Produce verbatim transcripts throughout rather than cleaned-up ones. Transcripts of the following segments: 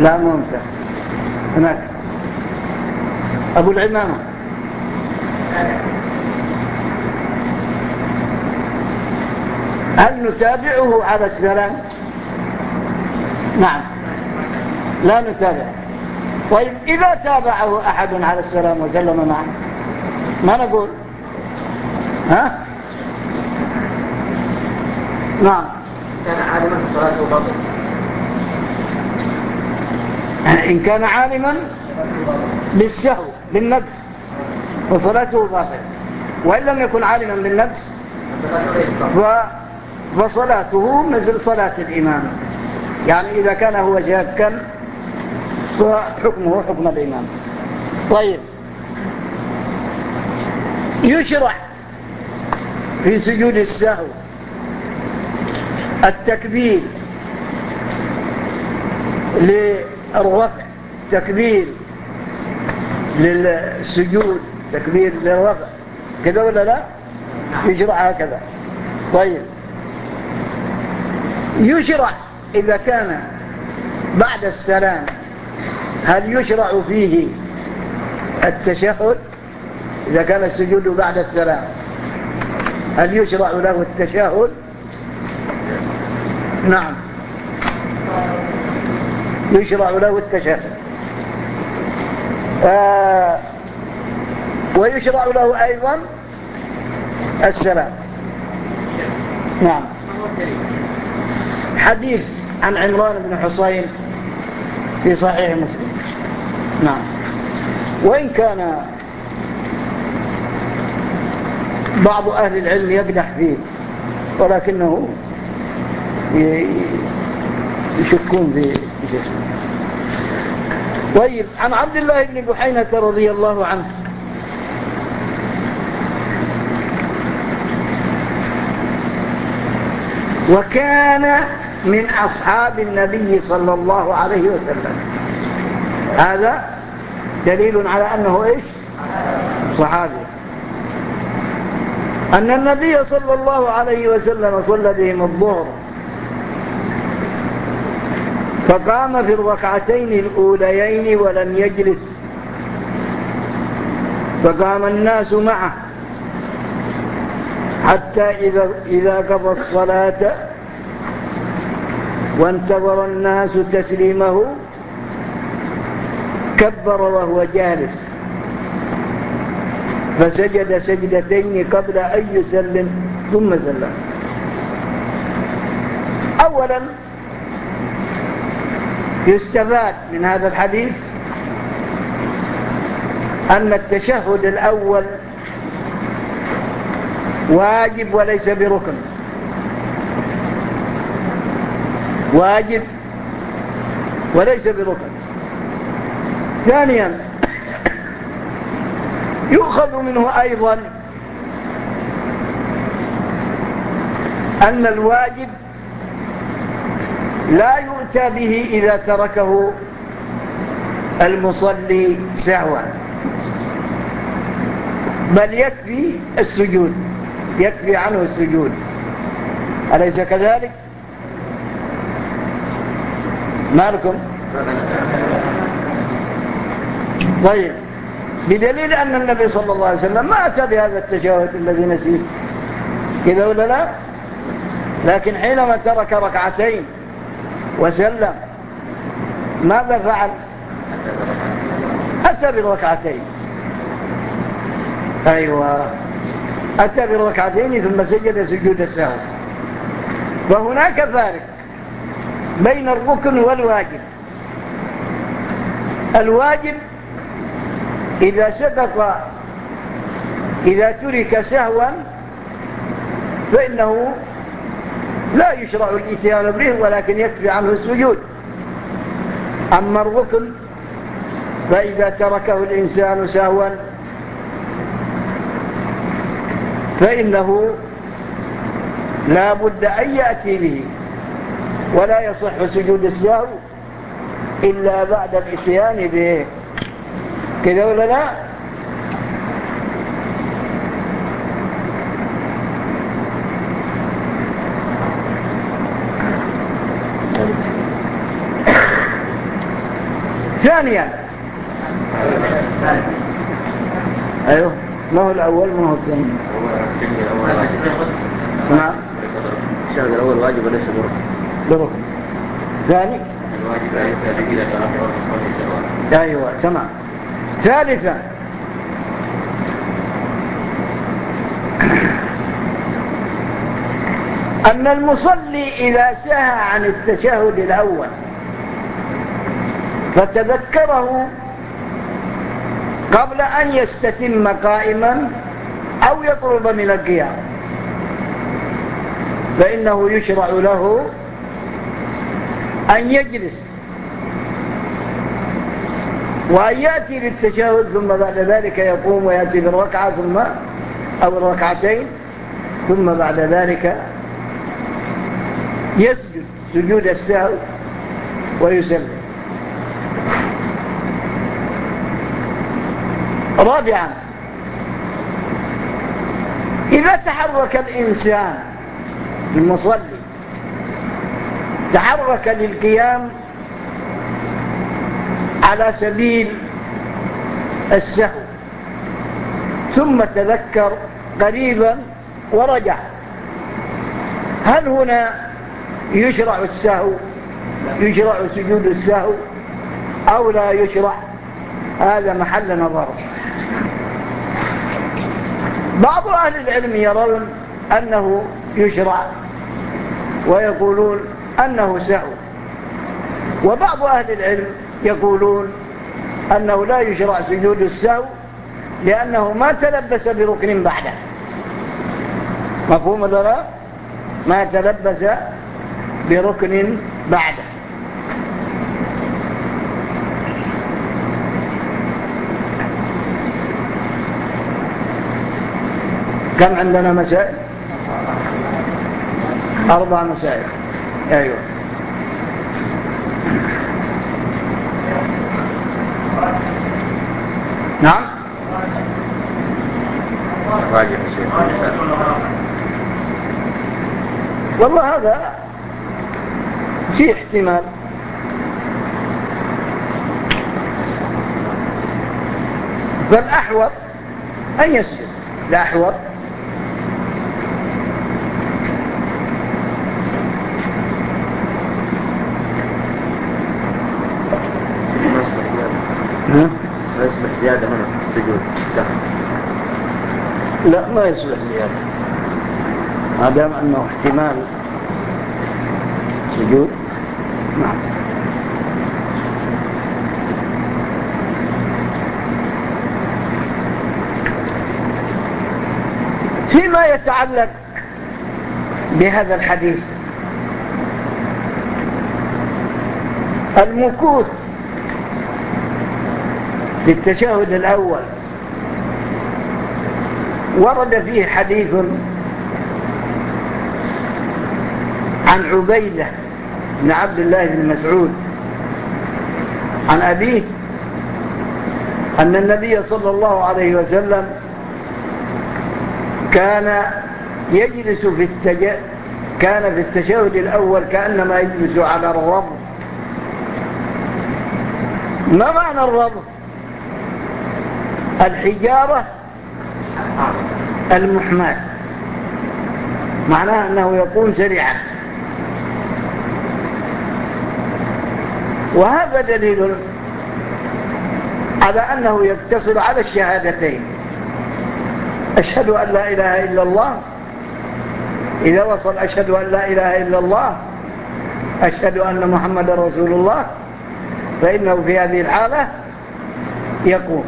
لا ممتع هناك أبو العمامة. هل نتابعه على السلام؟ نعم لا نتابع. طيب إذا تابعه أحد على السلام وسلم معه ما نقول؟ ها؟ نعم كان عالما صلاته باطلة. إن كان عالما بالسهو بالنفس وصلاته باطلة، وإن لم يكن عالما بالنفس فصلاته مثل صلاة الإمام، يعني إذا كان هو شاكا فحكمه حكم الإمام. طيب يشرع في سجود السهو التكبير للرفع، تكبير للسجود، تكبير للرفع، كذا ولا لا؟ يشرع هكذا. طيب يشرع إذا كان بعد السلام، هل يشرع فيه التشهد؟ إذا كان السجود بعد السلام هل يشرع له التشهد؟ نعم يشرع له التشهد. آه ويشرع له أيضا السلام. نعم حديث عن عمران بن حصين في صحيح مسلم. نعم وإن كان بعض أهل العلم يقدح فيه ولكنه يشكون في جسمه. طيب عن عبد الله بن بحينة رضي الله عنه وكان من أصحاب النبي صلى الله عليه وسلم، هذا دليل على أنه إيش؟ صحابي. أن النبي صلى الله عليه وسلم صلى بهم الظهر فقام في الركعتين الأوليين ولم يجلس، فقام الناس معه حتى إذا, إذا قضى الصلاة وانتظر الناس تسليمه كبر وهو جالس فسجد سجدتين قبل أن يسلم ثم سلم. أولا يستفاد من هذا الحديث أن التشهد الأول واجب وليس بركن، واجب وليس بركن. ثانيا يؤخذ منه أيضا أن الواجب لا يؤتى به إذا تركه المصلي سهوا، بل يكفي السجود، يكفي عنه السجود، أليس كذلك؟ ما لكم؟ طيب بدليل أن النبي صلى الله عليه وسلم ما أتى بهذا التشهد الذي نسيه، كذا ولا لا؟ لكن حينما ترك ركعتين وسلم ماذا فعل؟ أتى بالركعتين. أيوة أتى بالركعتين ثم سجد سجود السهو. وهناك فارق بين الركن والواجب. الواجب إذا سبق إذا ترك سهوا فإنه لا يشرع الاتيان به ولكن يكفي عنه السجود. أما الركن فإذا تركه الإنسان سهوا فإنه لا بد أن يأتي به، ولا يصح سجود السهو إلا بعد الاتيان به، كذا ولا لا؟ ثانيا أيوه ما هو الأول ما هو الثاني نعم الشهد الأول واجب وليس بركن بركن ثاني الواجب أن يفعل إذا تأخر الصلاة سواء أيوه تمام ثالثا أن المصلي إذا سهى عن التشهد الأول فتذكره قبل أن يستتم قائما أو يقرب من القيام فإنه يشرع له أن يجلس وأن يأتي بالتشهد ثم بعد ذلك يقوم ويأتي بالركعة ثم أو الركعتين ثم بعد ذلك يسجد سجود السهو ويسلم. رابعا إذا تحرك الإنسان المصلي تحرك للقيام على سبيل السهو ثم تذكر قريبا ورجع هل هنا يشرع السهو يشرع سجود السهو أو لا يشرع؟ هذا محل نظر. بعض أهل العلم يرون أنه يشرع ويقولون أنه سهو وبعض أهل العلم يقولون أنه لا يشرع سجود السهو لأنه ما تلبس بركن بعده. مفهوم ولا لا؟ ما تلبس بركن بعده. كم عندنا مسائل؟ أربع مسائل. أيوة نعم والله هذا في احتمال فالأحوط أن يسجد. الأحوط ما يصبح زيادة هنا سجود سهل. لا ما يصبح زيادة ما دام أنه احتمال سجود. نعم فيما يتعلق بهذا الحديث المكوث للتشهد الأول ورد فيه حديث عن عبيدة بن عبد الله بن مسعود عن أبيه أن النبي صلى الله عليه وسلم كان يجلس في التج... كان في التشهد الأول كأنما يجلس على الربط. ما معنى الربط؟ الحجارة المحماة، معناه أنه يكون سريعا. وهذا دليل على أنه يقتصر على الشهادتين أشهد أن لا إله إلا الله. إذا وصل أشهد أن لا إله إلا الله أشهد أن محمد رسول الله فإنه في هذه الحالة يقوم.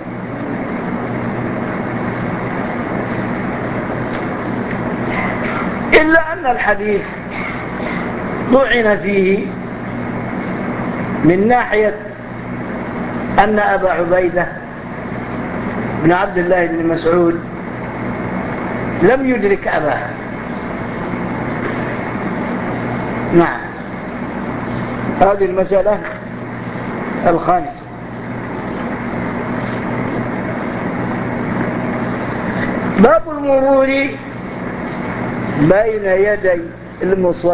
إلا أن الحديث طعن فيه من ناحية أن أبا عبيدة بن عبد الله بن مسعود لم يدرك أباه. نعم هذه المسألة الخامسة. باب المرور بين يدي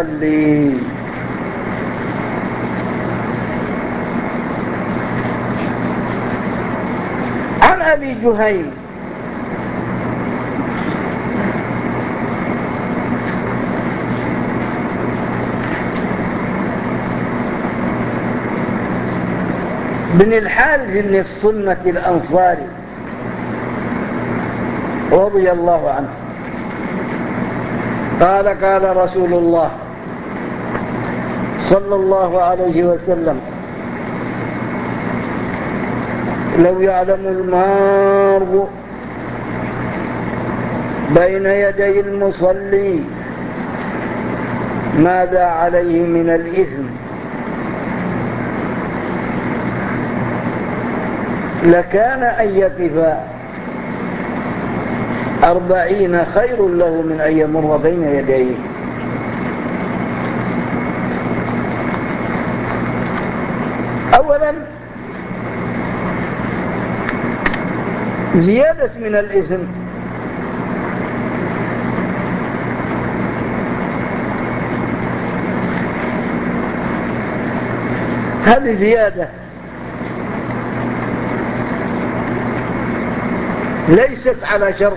المصلي. جهيم بن الحارث بن الصمة الأنصاري رضي الله عنه قال قال رسول الله صلى الله عليه وسلم لو يعلم المار بين يدي المصلي ماذا عليه من الإثم لكان أن يقف أربعين خير له من أن يمر بين يديه. أولا زيادة من الإثم هذه زيادة ليست على شرط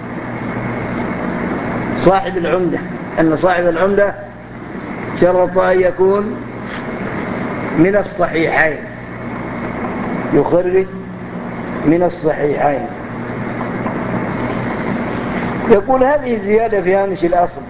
صاحب العمدة، أن صاحب العمدة شرط أن يكون من الصحيحين، يخرج من الصحيحين. يقول هذه زيادة في هامش الأصل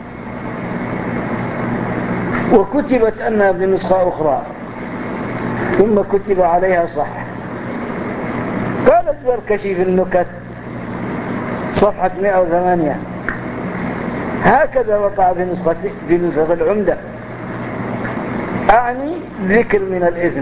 وكتبت أنها بنسخة أخرى ثم كتب عليها صح. قال الزركشي في النكت صفحة مئة وثمانية هكذا وقع في نسخة في نسخة العمدة، أعني ذكر من الإثم،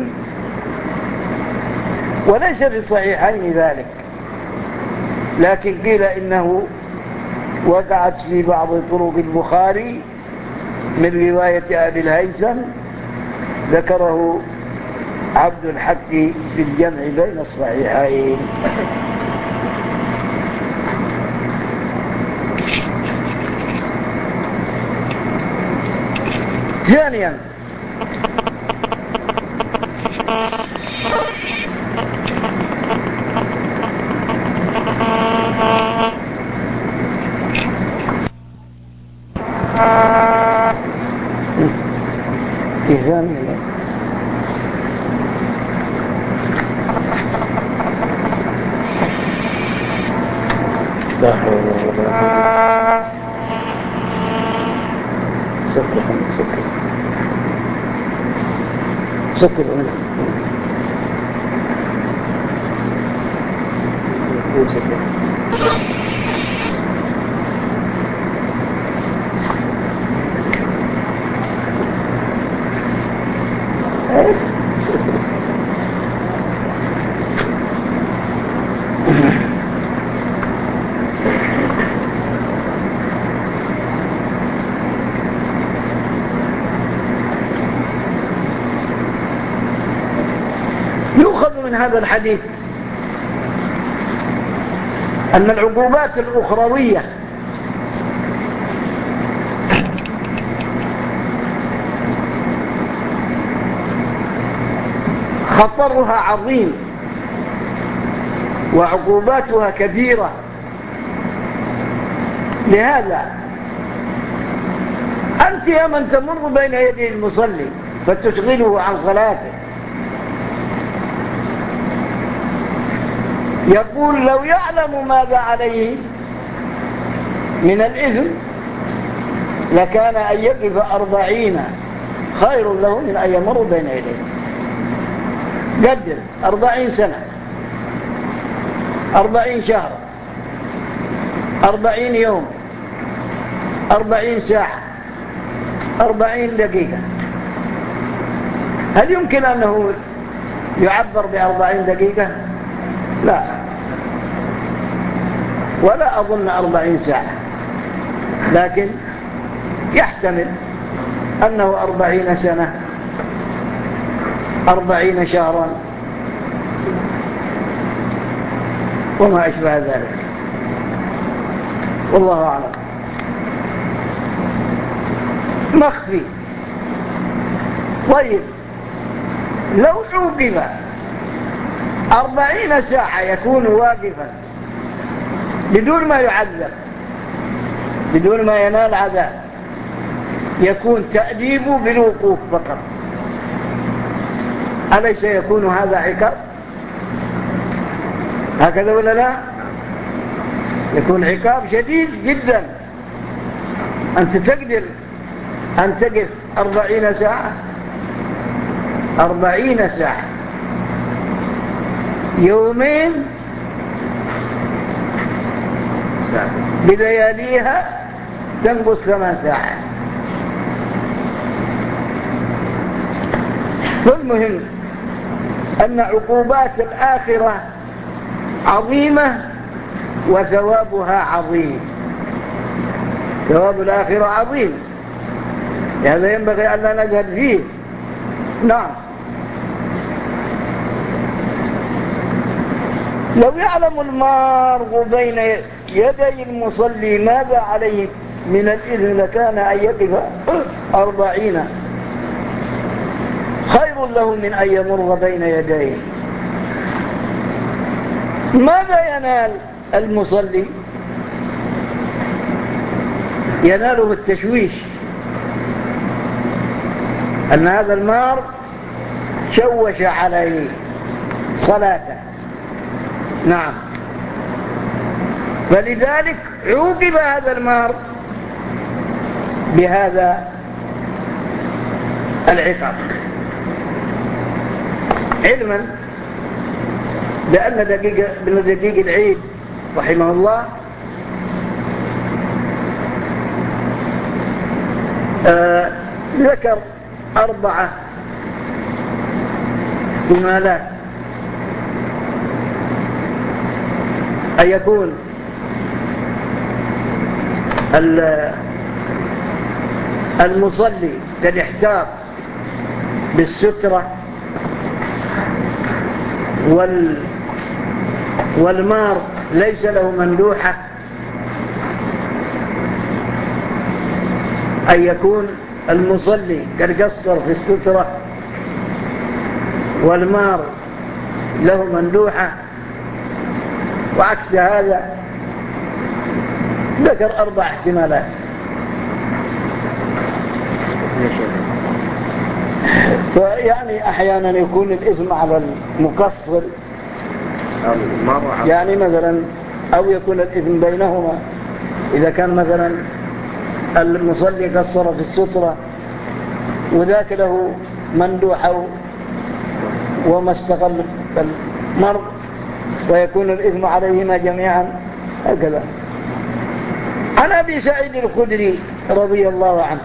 وليس في الصحيحين ذلك، لكن قيل إنه وقعت في بعض طرق البخاري من رواية أبي الهيثم ذكره عبد الحق في الجمع بين الصحيحين. ثانيا ثانيا لا حول ولا قوة سكر سكر سكر هنا يقول سكر يؤخذ من هذا الحديث أن العقوبات الأخروية خطرها عظيم وعقوباتها كبيرة. لهذا أنت يا من تمر بين يدي المصلي فتشغله عن صلاته، يقول لو يعلم ماذا عليه من الإثم لكان أن يقف أربعين خير له من أن يمر بين يديه. قدر أربعين سنة، أربعين شهر، أربعين يوم، أربعين ساعة، أربعين دقيقة. هل يمكن أنه يعبر بأربعين دقيقة؟ لا، ولا أظن أربعين ساعة، لكن يحتمل أنه أربعين سنة، أربعين شهرا، وما أشبه ذلك، والله أعلم. مخفي. طيب لو عوقب أربعين ساعة يكون واقفا بدون ما يعذب، بدون ما ينال عذاب، يكون تأديبه بالوقوف فقط. أليس يكون هذا عقاب؟ هكذا ولا لا؟ يكون عقاب شديد جدا. أنت تقدر أن تقف أربعين ساعة، أربعين ساعة، يومين بلياليها تنقص ثمان ساعات. فالمهم أن عقوبات الآخرة عظيمة وثوابها عظيم. ثواب الآخرة عظيم، هذا ينبغي أن لا نجهل فيه. نعم، لو يعلم المار بين يدي المصلي ماذا عليه من الإذن لكان أن يقف أربعين خير له من أن يمر بين يديه. ماذا ينال المصلي؟ يناله التشويش، أن هذا المار شوش عليه صلاته. نعم، فلذلك عوقب هذا المار بهذا العقاب، علما بأن دقيق بن دقيق العيد رحمه الله آه ذكر أربعة احتمالات أن يكون المصلي قد احتاط بالسترة وال والمار ليس له مندوحة، أن يكون المصلي قد قصر في السترة والمار له مندوحة، وعكس هذا ذكر أربع احتمالات. فيعني أحيانا يكون الإثم على المقصر، يعني مثلا، أو يكون الإثم بينهما إذا كان مثلا المصلي قصر في السترة وذاك له مندوحة وما استقل المرض، ويكون الإثم عليهما جميعا هكذا. عن أبي سعيد الخدري رضي الله عنه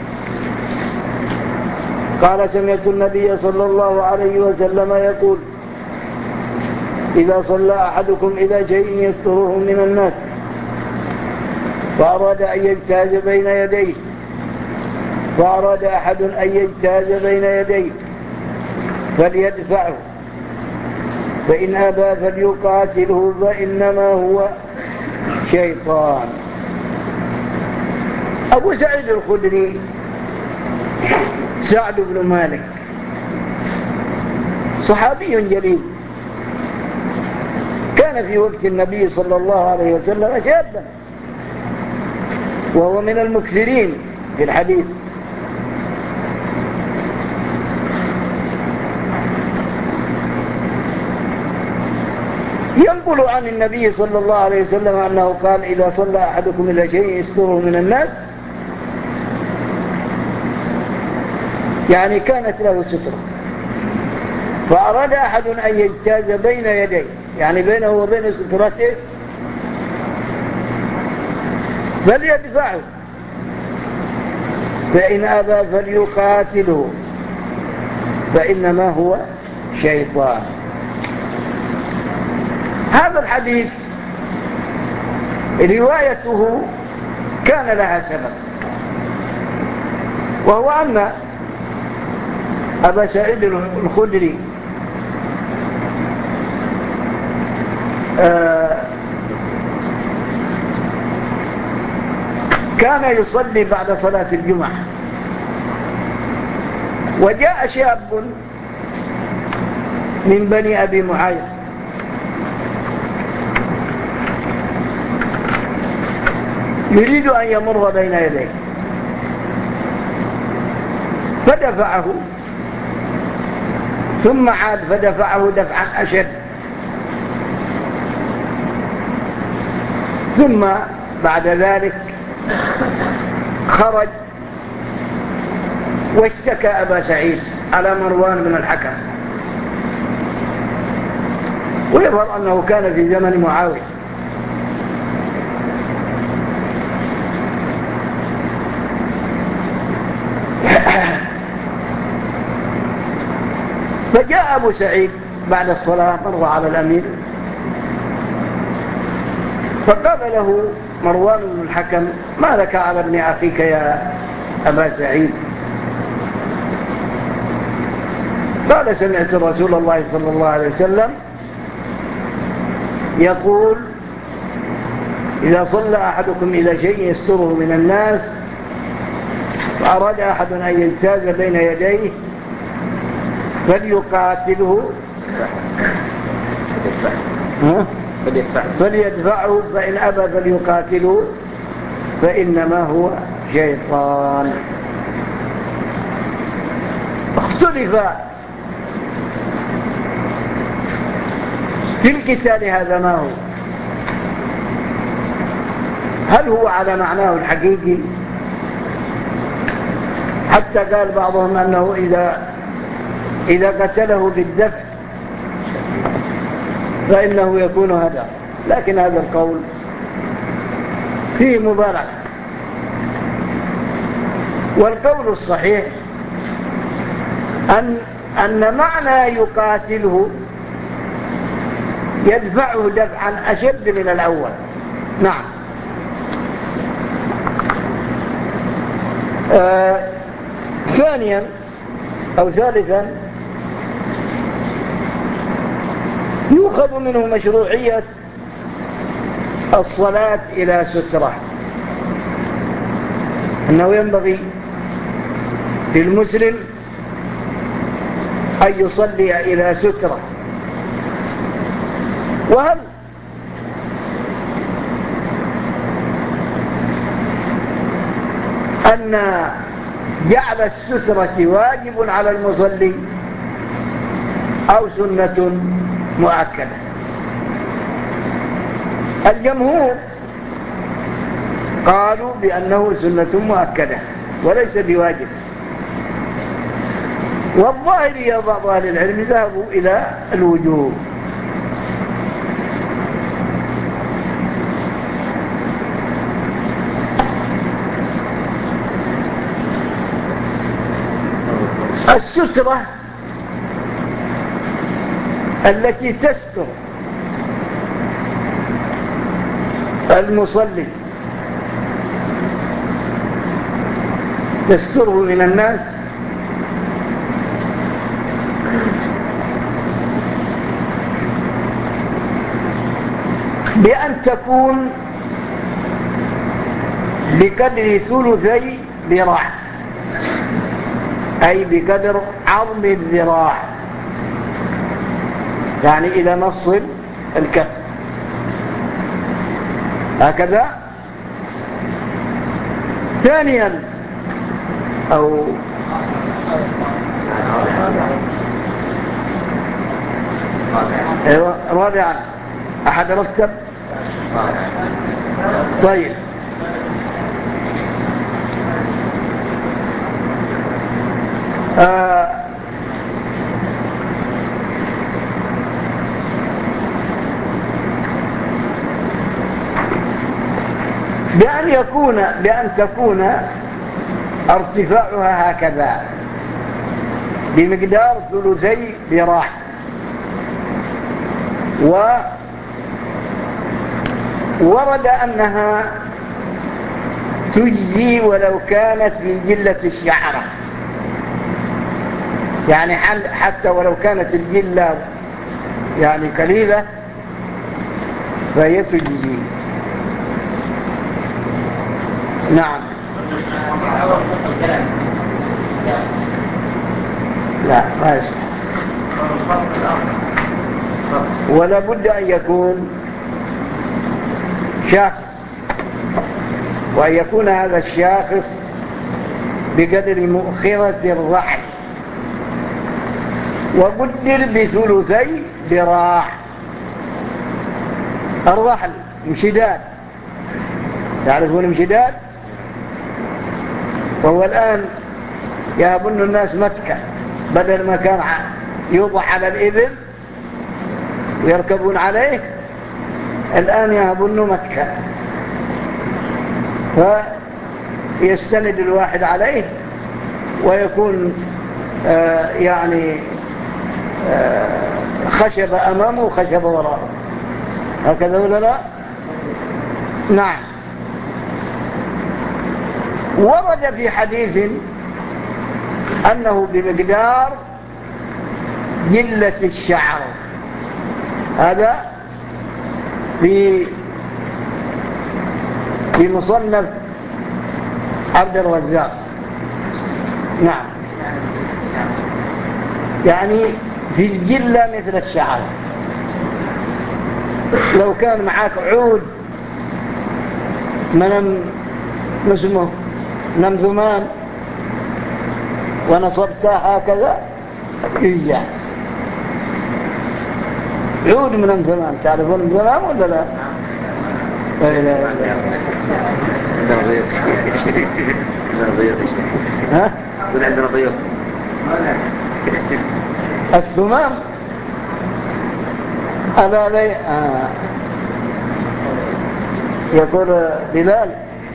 قال: سمعت النبي صلى الله عليه وسلم يقول: إذا صلى أحدكم إلى شيء يستره من الناس فأراد أن يجتاز بين يديه فأراد أحد أن يجتاز بين يديه فليدفعه، فإن أبى فليقاتله فإنما هو شيطان. أبو سعيد الخدري سعد بن مالك صحابي جليل، كان في وقت النبي صلى الله عليه وسلم شابا، وهو من المكثرين في الحديث. ينقل عن النبي صلى الله عليه وسلم أنه قال: إذا صلى أحدكم إلى شيء يستره من الناس، يعني كانت له سترة، فأراد أحد أن يجتاز بين يديه، يعني بينه وبين سترته، فليدفعه، فإن أبى فليقاتله فإنما هو شيطان. هذا الحديث روايته كان لها سبب، وهو أن أبا سعيد الخدري آه كان يصلي بعد صلاة الجمعة، وجاء شاب من بني أبي معاذ يريد أن يمر بين يديه فدفعه، ثم عاد فدفعه دفعا أشد، ثم بعد ذلك خرج واشتكى أبا سعيد على مروان بن الحكم، ويظهر أنه كان في زمن معاوية. فجاء أبو سعيد بعد الصلاة مر على الأمير فقال له مروان بن الحكم: ما لك على ابن أخيك يا أبا سعيد؟ قال: سمعت رسول الله صلى الله عليه وسلم يقول: إذا صلى أحدكم إلى شيء يستره من الناس فأراد أحد أن يجتاز بين يديه فليقاتله فليدفعه، فإن أبى فليقاتله فإنما هو شيطان. اختلف في القتال هذا ما هو، هل هو على معناه الحقيقي؟ حتى قال بعضهم أنه إذا إذا قتله بالدفع فإنه يكون هدى، لكن هذا القول فيه مبالغة. والقول الصحيح أن أن معنى يقاتله يدفعه دفعا أشد من الأول. نعم. آه ثانيا أو ثالثا يؤخذ منه مشروعية الصلاة إلى سترة، أنه ينبغي للمسلم أن يصلي إلى سترة. وهل أن جعل السترة واجب على المصلي أو سنة مؤكدة؟ الجمهور قالوا بأنه سنة مؤكدة وليس بواجب، والظاهرية بعض أهل العلم ذهبوا إلى الوجوب. السترة التي تستر المصلي تستره من الناس بأن تكون بقدر ثلثي ذراع، أي بقدر عظم الذراع، يعني إلى مفصل الكف هكذا. ثانيا أو أيوة رابعا أحد ركب. طيب آه بأن يكون بأن تكون ارتفاعها هكذا بمقدار ثلثي ذراع، وورد أنها تجزي ولو كانت من جلة الشعرة، يعني حتى ولو كانت الجلة يعني قليلة فهي تجزي. نعم. لا ما يصح، ولا بد أن يكون شاف وأن يكون هذا الشاخص بقدر مؤخرة الرحل، وقدر بثلثي ذراع. الرحل امشداد، تعرفون امشداد؟ وهو الآن يهبن الناس متكة، بدل ما كان يوضع على الإبل ويركبون عليه، الآن يهبن متكة، فيستند الواحد عليه ويكون آه يعني آه خشب أمامه وخشب وراءه، هكذا ولا لا؟ نعم. ورد في حديث أنه بمقدار جلة الشعر، هذا في في مصنف عبد الرزاق. نعم، يعني في الجلة مثل الشعر. لو كان معك عود من اسمه نمذمان ونصبتها هكذا يجع عود من نمذمان. تعرفون نمذمان ولا لا؟ لا لا ها؟ يقول عندنا ضيوف. الثمام ألا لي آه. يقول بلال: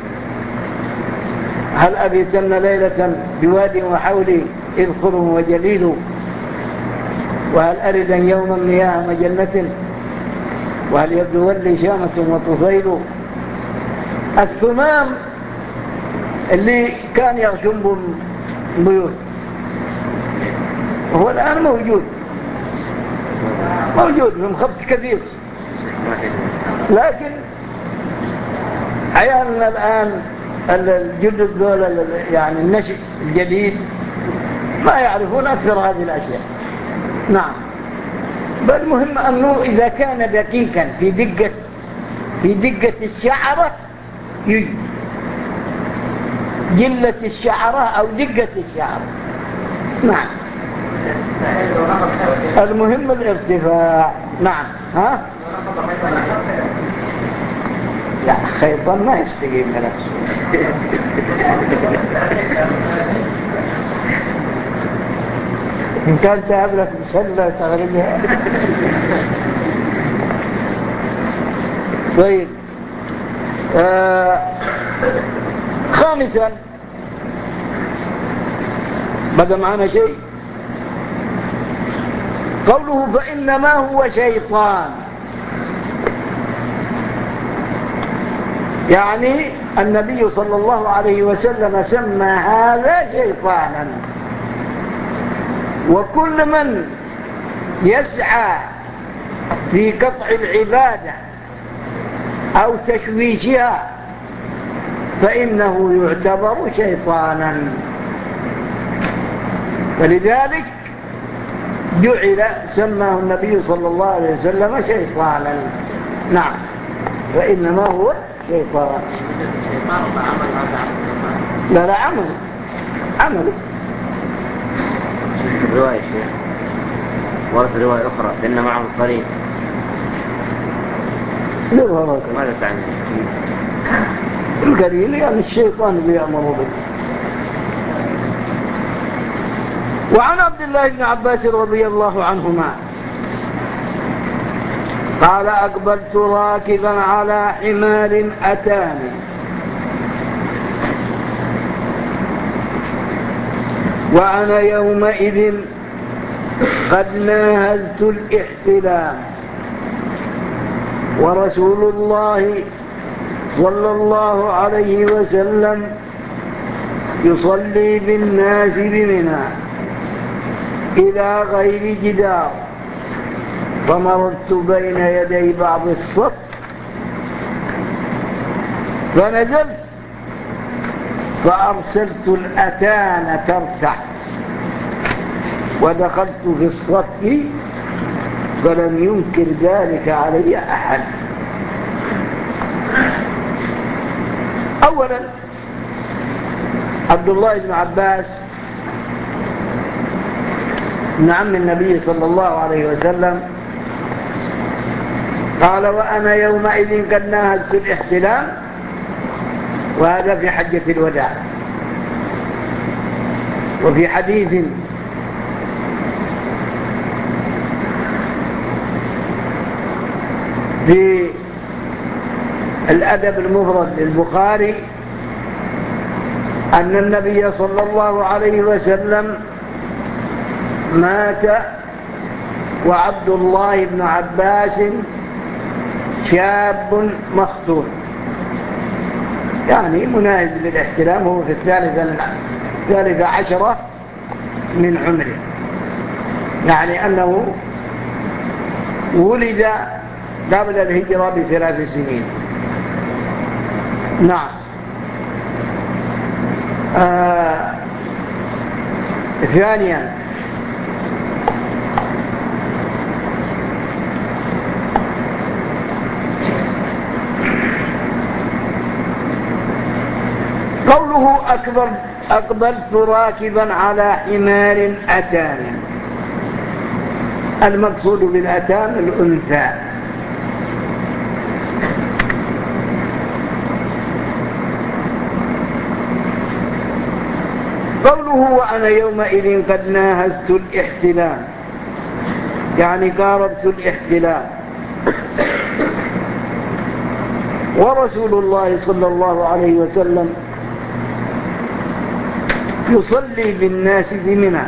هل أبيتن ليلة بواد وحولي إذخر وجليل، وهل أردا يوما مياه مجنة، وهل يبدو لي شامة وطفيل. الثمام اللي كان يغشم بيوت وهو الآن موجود موجود من خبز كثير، لكن عيالنا الآن الجدد دول يعني النشء الجديد ما يعرفون أكثر هذه الأشياء. نعم، بل مهم أنه إذا كان دقيقا في دقة في دقة الشعرة يجي جلة الشعرة أو دقة الشعرة. نعم، المهم الارتفاع. نعم. ها؟ لا، خيطان ما يستقيم نفسه. إن كان تهب لك بسلة تغربها. طيب، آه خامسا بدأ معنا شيء، قوله فإنما هو شيطان، يعني النبي صلى الله عليه وسلم سمى هذا شيطانا. وكل من يسعى في قطع العبادة أو تشويشها فإنه يعتبر شيطانا، ولذلك جعل سماه النبي صلى الله عليه وسلم شيطانا. نعم، فإنما هو شيطان. لا لا، عمل عمل رواية شيء ورد رواية أخرى لأن معهم قرين. ماذا تعني القرين؟ يعني الشيطان بيأمر به. وعن عبد الله بن عباس رضي الله عنهما قال: أقبلت راكبا على حمار أتاني وأنا يومئذ قد ناهزت الاحتلام، ورسول الله صلى الله عليه وسلم يصلي بالناس بمنى إلى غير جدار، فمررت بين يدي بعض الصف فنزلت فأرسلت الأتان ترتع ودخلت في الصف فلم ينكر ذلك علي أحد. أول أولا عبد الله بن عباس ابن عم النبي صلى الله عليه وسلم قال وأنا يومئذ قد ناهزت الاحتلام، وهذا في حجة الوداع. وفي حديث في الأدب المفرد للبخاري أن النبي صلى الله عليه وسلم مات وعبد الله بن عباس شاب مختون، يعني مناهز للاحتلام، هو في الثالثة عشرة من عمره، يعني أنه ولد قبل الهجرة بثلاث سنين. نعم. آه ثانيا قوله أكبر أقبلت راكبا على حمار أتان، المقصود بالأتان الأنثى. قوله وأنا يومئذ قد ناهزت الاحتلام، يعني قاربت الاحتلام. ورسول الله صلى الله عليه وسلم يصلي بالناس بمنى،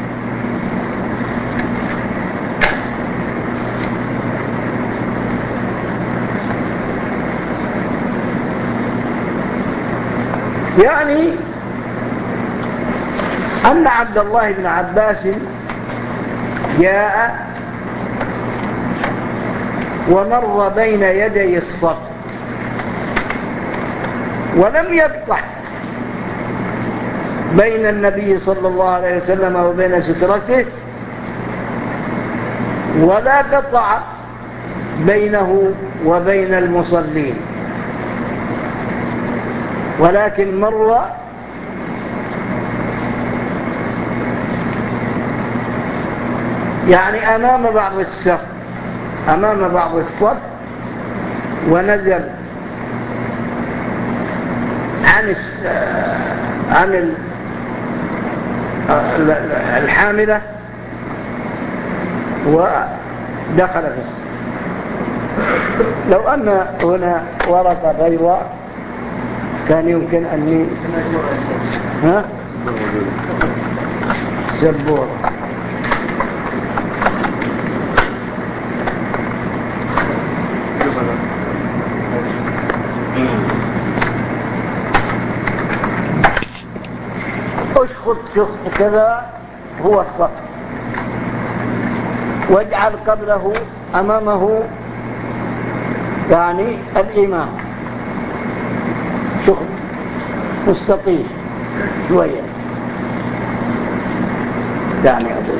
يعني أن عبد الله بن عباس جاء ومر بين يدي الصف ولم يقطع بين النبي صلى الله عليه وسلم وبين سترته، ولا قطع بينه وبين المصلين، ولكن مر يعني أمام بعض الصف أمام بعض الصف ونزل عن عن الحاملة ودخل في الصف. لو أن هنا ورقة بيضاء كان يمكن أن ها سبورة. اشخط شخط كذا هو الصف، واجعل قبله أمامه يعني الإمام شخط مستطيل شوية، يعني أقول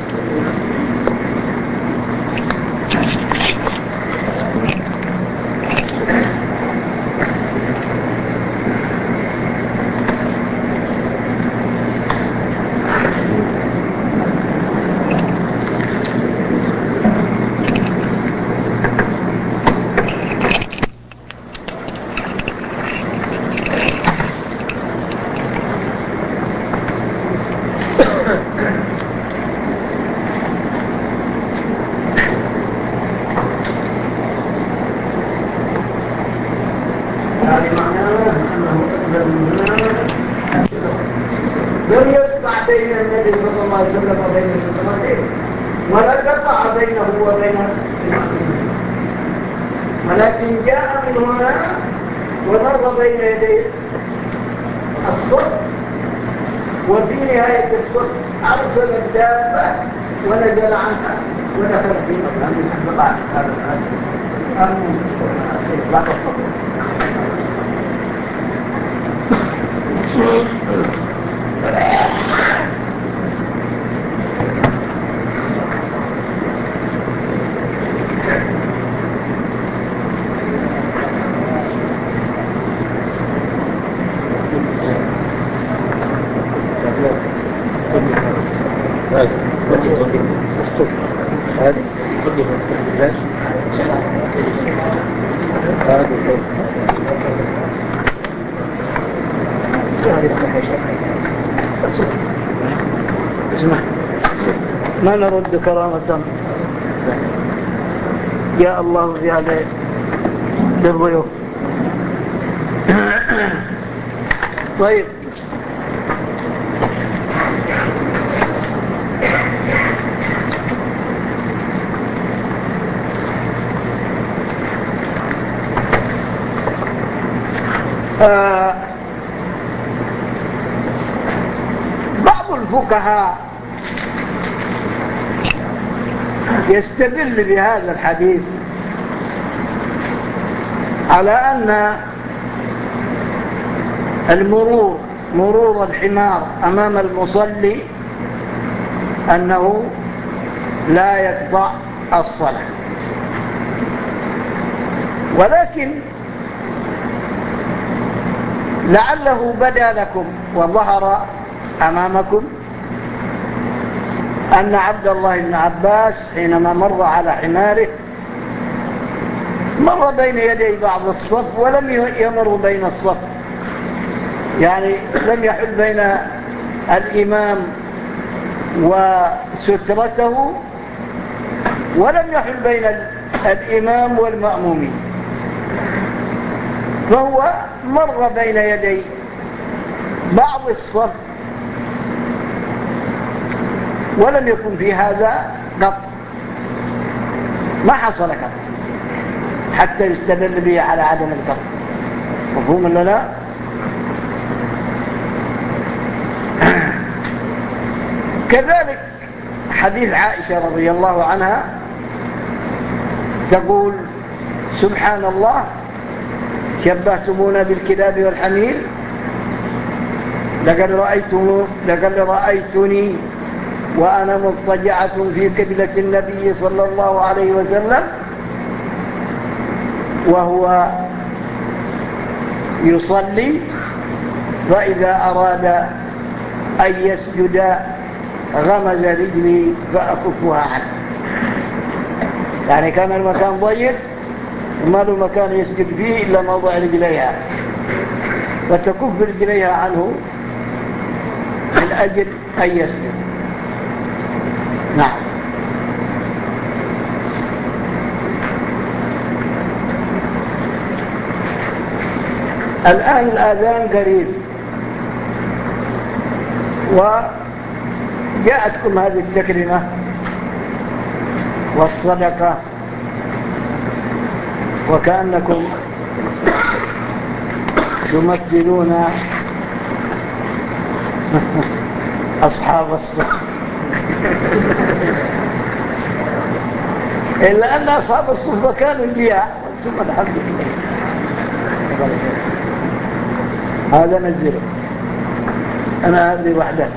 لم يقطع بين النبي صلى الله عليه وسلم وبين سترته، ولا قطع بينه وبين المسلمين، ولكن جاء من هنا ومر بين يدي الصف، وفي نهاية الصف أرسل الدابة ونزل عنها ودخل في مكان هذا هذه ليش؟ هذه اسمع، ما نرد كرامة يا الله في هذا للضيوف. طيب، آه بعض الفقهاء يستدل بهذا الحديث على أن المرور مرور الحمار أمام المصلي أنه لا يقطع الصلاة، ولكن لعله بدا لكم وظهر أمامكم أن عبد الله بن عباس حينما مر على حماره مر بين يدي بعض الصف ولم يمر بين الصف، يعني لم يحل بين الإمام وسترته ولم يحل بين الإمام والمأمومين، فهو مر بين يدي بعض الصف ولم يكن في هذا قط، ما حصل قط حتى يستدل به على عدم القط. مفهوم ولا لا؟ كذلك حديث عائشة رضي الله عنها تقول: سبحان الله شبهتمونا بالكلاب والحمير، لقد رأيتم لقد رأيتني وأنا مضطجعة في قبلة النبي صلى الله عليه وسلم وهو يصلي، فإذا أراد أن يسجد غمز رجلي فأكفها عنه. يعني كان المكان ضيق وما له مكان يسجد فيه إلا موضع رجليها، فتكف رجليها عنه من أجل أن يسجد. نعم. الآن الآذان قريب، وجاءتكم هذه التكريمة والصدقة، وكأنكم تمثلون أصحاب الصدقة، إلا أن أصحاب الصفة كانوا انبياء، ثم الحمد لله. هذا نزله، أنا هذه وحدة.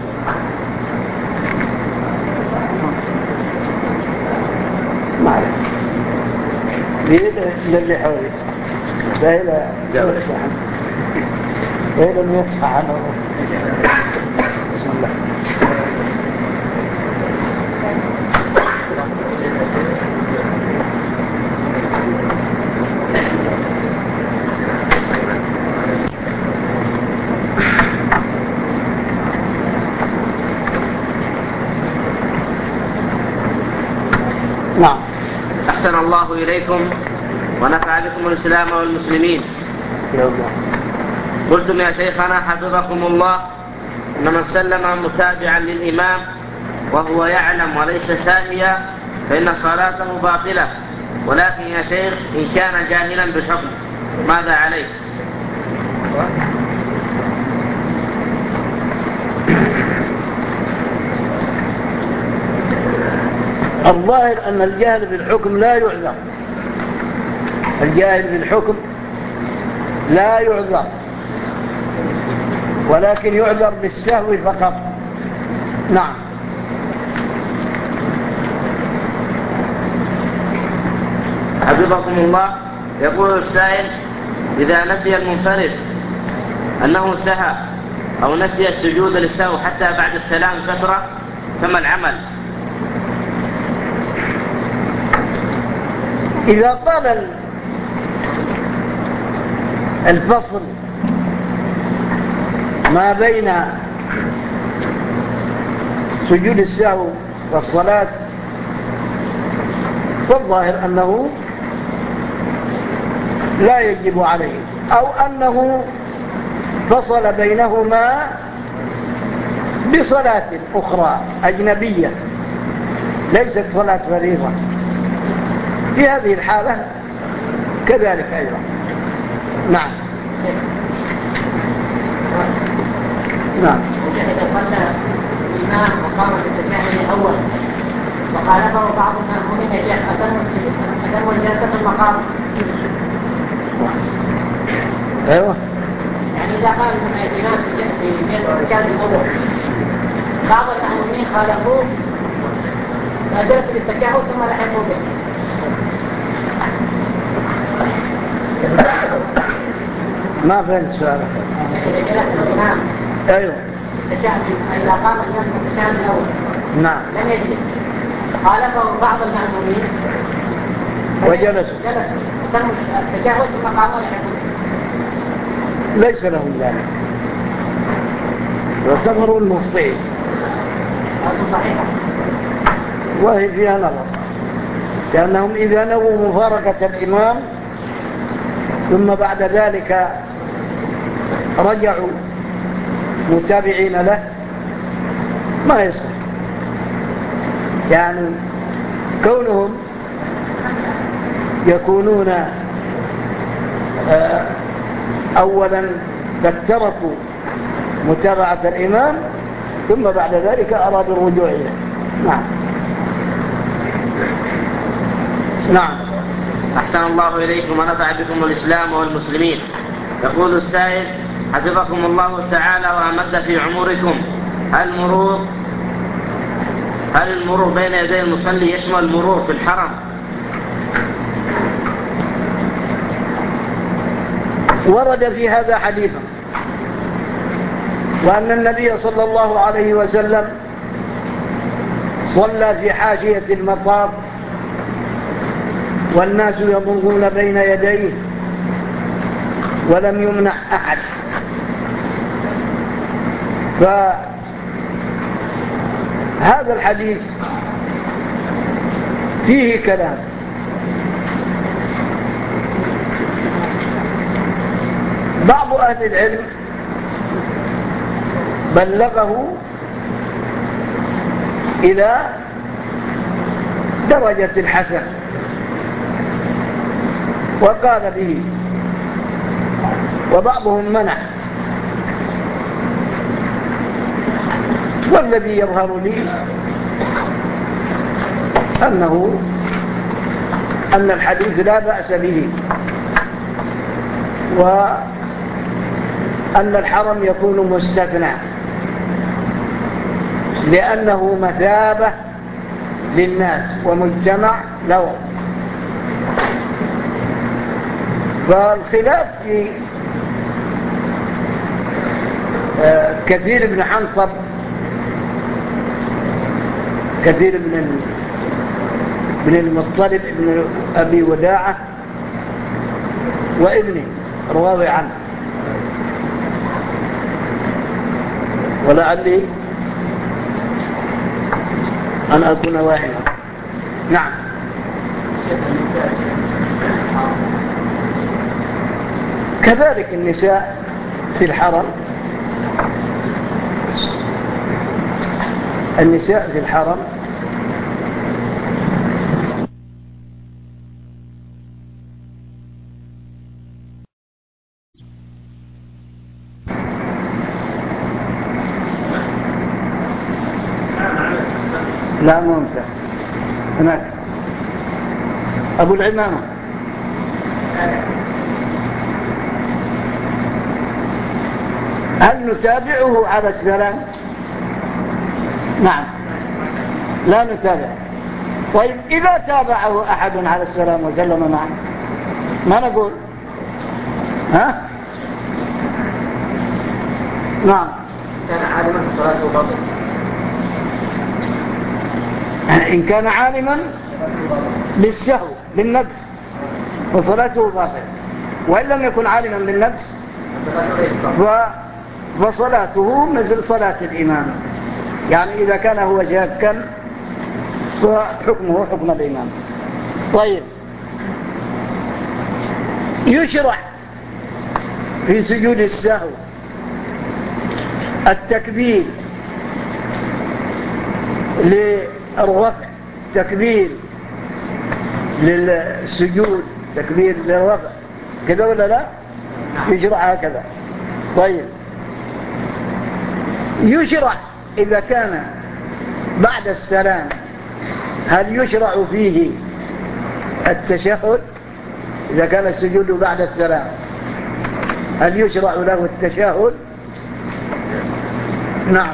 ما أعرف ليه اللي حولي لا إله يصح إيه لم يصح عنه. بسم الله. نعم. أحسن الله إليكم ونفع بكم الإسلام والمسلمين. قلتم يا شيخنا حفظكم الله إن من سلم متابعا للإمام وهو يعلم وليس ساهيا فإن صلاته باطلة، ولكن يا شيخ إن كان جاهلا بالحكم ماذا عليه؟ الظاهر أن الجاهل بالحكم لا يعذر، الجاهل بالحكم لا يعذر، ولكن يعذر بالسهو فقط. نعم. حفظكم الله، يقول السائل: إذا نسي المنفرد أنه سهى أو نسي السجود للسهو حتى بعد السلام فترة، فما العمل؟ إذا طال الفصل ما بين سجود السهو والصلاة فالظاهر أنه لا يجب عليه، أو أنه فصل بينهما بصلاة أخرى أجنبية ليست صلاة فريضة، في هذه الحالة كذلك أيضا. نعم نعم. إذا صلى الإمام وقام في التشهد الأول وخالفه بعض المأمومين يا شيخ أتموا الجلسة في المقام. أيوة. يعني إذا قال الإمام في التشهد الأول بعض المأمومين خالفوه فجلسوا في التشهد ثم لحقوا به. ما فهمت سؤالك. إذا جلس الإمام أيوة. التشهد إذا قام الإمام في التشهد الأول نعم. لم يجلس خالفه بعض المأمومين وجلسوا جلسوا تم التشهد ثم قاموا لحقوا ليس لهم ذلك، يعتبروا المخطئين. هذا صحيح. وهي فيها نظر، لأنهم إذا نووا مفارقة الإمام ثم بعد ذلك رجعوا متابعين له ما يصح. يعني كونهم يكونون أولا قد تركوا متابعة الإمام ثم بعد ذلك أرادوا الرجوع إليه. نعم نعم. أحسن الله إليكم ونفع بكم الإسلام والمسلمين. يقول السائل حفظكم الله تعالى وأمد في عمركم، هل المرور هل المرور بين يدي المصلي يشمل المرور في الحرم؟ ورد في هذا حديثا، وأن النبي صلى الله عليه وسلم صلى في حاشية المطاف والناس يمرون بين يديه ولم يمنع أحد. فهذا الحديث فيه كلام، بعض أهل العلم بلغه إلى درجة الحسن وقال به، وبعضهم منع. والذي يظهر لي أنه أن الحديث لا بأس به، وأن الحرم يكون مستثنى لأنه مثابة للناس ومجتمع له. فالخلاف في كثير بن حنصب كثير بن بن المطلب بن أبي وداعة وابنه رواوي عنه، ولعلي أن أكون واهما. نعم. كذلك النساء في الحرم النساء في الحرم لا ممتع. هناك أبو العمامة هل نتابعه على السلام؟ نعم لا نتابع. طيب إذا تابعه أحد على السلام وسلم معه ما نقول؟ ها؟ نعم. كان عالما صلاته باطل. إن كان عالما بالسهو بالنقص وصلاته باطلة. وإن لم يكن عالما بالنفس فصلاته مثل صلاة الإمام، يعني إذا كان هو شاكا فحكمه حكم الإمام. طيب، يشرع في سجود السهو التكبير للرفع، تكبير للسجود، تكبير للرفع، كذا ولا لا؟ يشرع هكذا. طيب، يشرع إذا كان بعد السلام، هل يشرع فيه التشهد؟ إذا كان السجود بعد السلام هل يشرع له التشهد؟ نعم،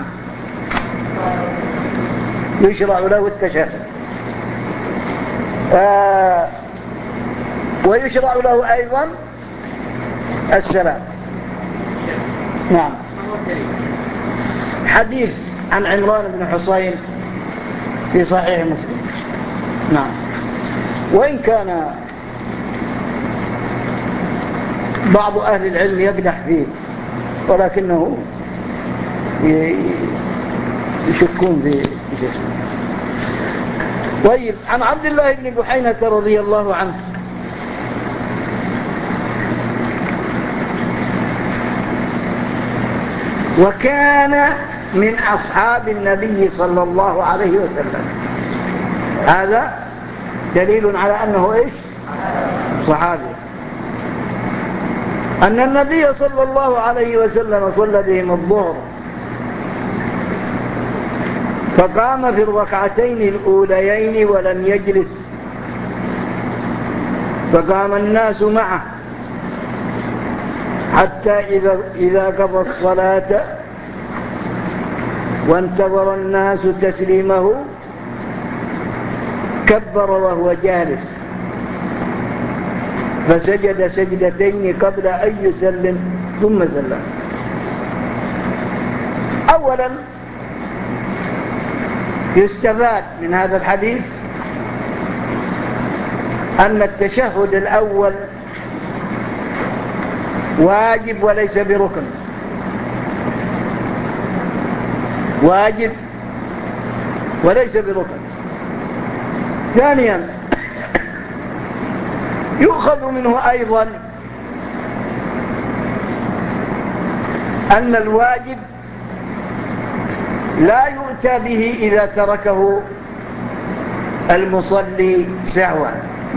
يشرع له التشهد. آه ويشرع له أيضا السلام. نعم، حديث عن عمران بن حصين في صحيح مسلم. نعم، وإن كان بعض أهل العلم يقدح فيه ولكنه يشكون في جسمه. طيب، عن عبد الله بن بحينة رضي الله عنه وكان من أصحاب النبي صلى الله عليه وسلم. هذا دليل على أنه إيش؟ صحابي. أن النبي صلى الله عليه وسلم صلى بهم الظهر فقام في الركعتين الأوليين ولم يجلس، فقام الناس معه حتى إذا, إذا قضى الصلاة وانتظر الناس تسليمه كبر وهو جالس، فسجد سجدتين قبل أن يسلم ثم سلم. أولا، يستفاد من هذا الحديث أن التشهد الأول واجب وليس بركن، واجب وليس بركن. ثانيا، يؤخذ منه أيضا أن الواجب لا يؤتى به إذا تركه المصلي سهوا،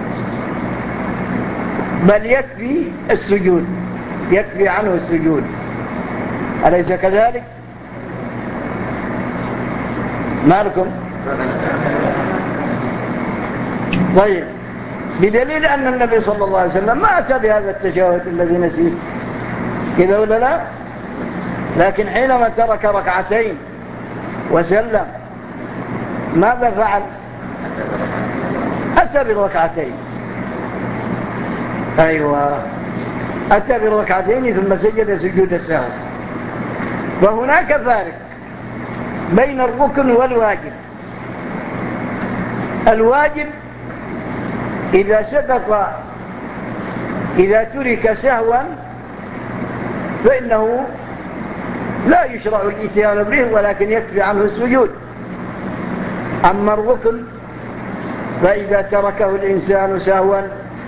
بل يكفي السجود، يكفي عنه السجود. أليس كذلك؟ ما لكم؟ طيب، بدليل أن النبي صلى الله عليه وسلم ما أتى بهذا التشهد الذي نسيه، كذا ولا لا؟ لكن حينما ترك ركعتين وسلم ماذا فعل؟ أتى بالركعتين. أيوة، أتى بالركعتين ثم سجد سجود السهو. فهناك فارق بين الركن والواجب. الواجب إذا سبق، إذا ترك سهوا فإنه لا يشرع الاتيان به ولكن يكفي عنه السجود. أما الركن فإذا تركه الإنسان سهوا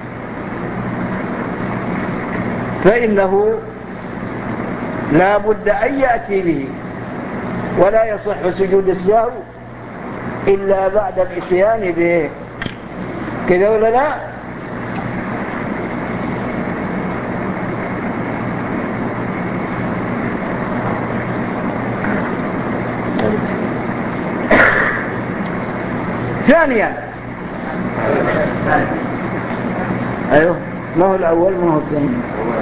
فإنه لا بد أن يأتي به، ولا يصح سجود السهو إلا بعد الاتيان به، كذا ولا لا؟ ثانيا، ايوه، ما هو الاول ما هو الثاني؟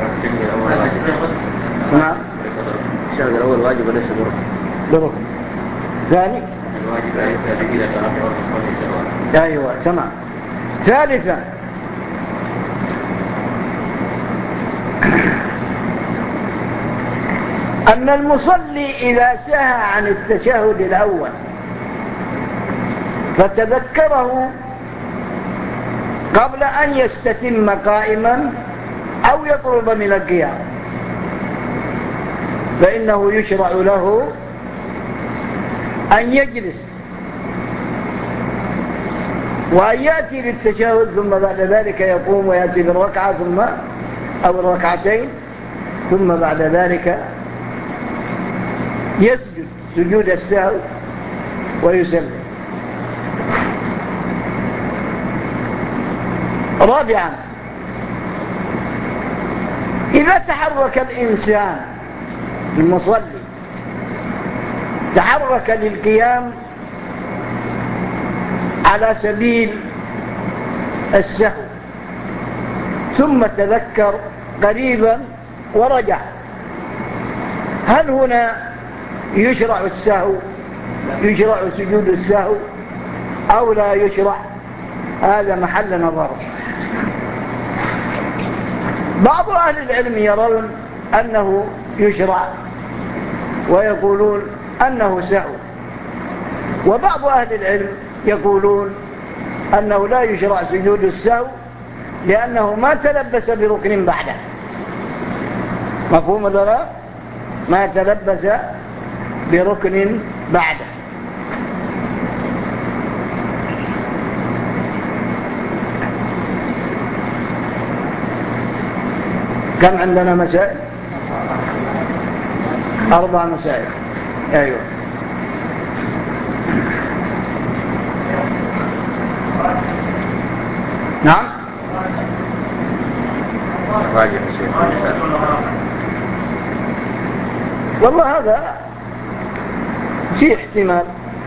نعم، الشهر الاول واجب وليس بركن. بركن. ثاني، الواجب لا يؤتى به اذا تركه المصلي سواء. ايوه، تمام. ثالثا، أن المصلي إذا سهى عن التشهد الأول فتذكره قبل أن يستتم قائما أو يقرب من القيام، فإنه يشرع له أن يجلس وأن يأتي بالتشهد ثم بعد ذلك يقوم ويأتي بالركعة ثم أو الركعتين ثم بعد ذلك يسجد سجود السهو ويسلم. رابعا، إذا تحرك الإنسان المصلي تحرك للقيام على سبيل السهو ثم تذكر قريبا ورجع، هل هنا يشرع السهو يشرع سجود السهو أو لا يشرع؟ هذا محل نظر. بعض أهل العلم يرون أنه يشرع ويقولون أنه سهو، وبعض أهل العلم يقولون أنه لا يشرع سجود السهو لأنه ما تلبس بركن بعده. مفهوم ولا لا؟ ما تلبس بركن بعده. كم عندنا مسائل؟ أربع مسائل. أيوه. نعم. والله هذا في احتمال،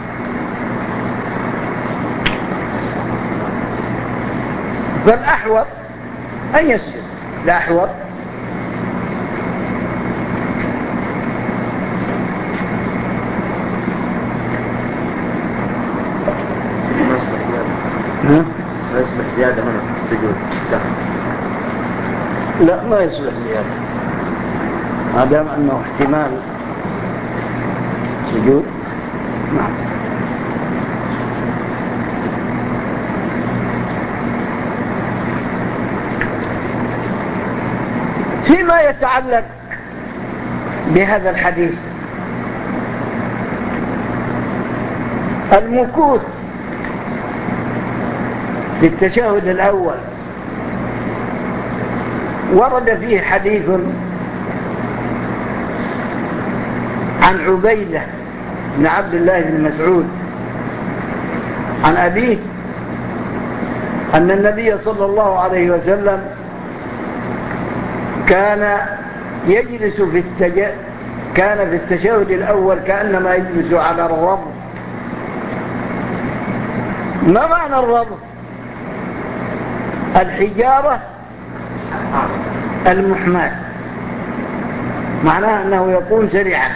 فالأحوط أن يسجد. الأحوط ما يصبح زيادة هنا سجود سهل؟ لا، ما يصبح زيادة ما دام أنه احتمال سجود. نعم. فيما يتعلق بهذا الحديث، المكوث في التشهد الأول ورد فيه حديث عن عبيدة بن عبد الله بن مسعود عن أبيه أن النبي صلى الله عليه وسلم كان يجلس في التج... كان في التشهد الأول كأنما يجلس على الربط. ما معنى الربط؟ الحجارة المحماة، معناه أنه يقوم سريعا،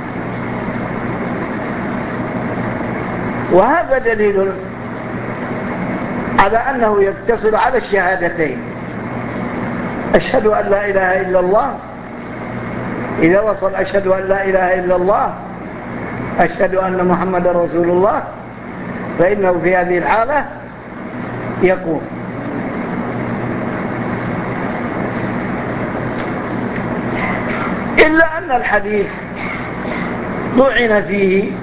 وهذا دليل على أنه يقتصر على الشهادتين، أشهد أن لا إله إلا الله. إذا وصل أشهد أن لا إله إلا الله أشهد أن محمد رسول الله، فإنه في هذه الحالة يقوم. إلا أن الحديث طعن فيه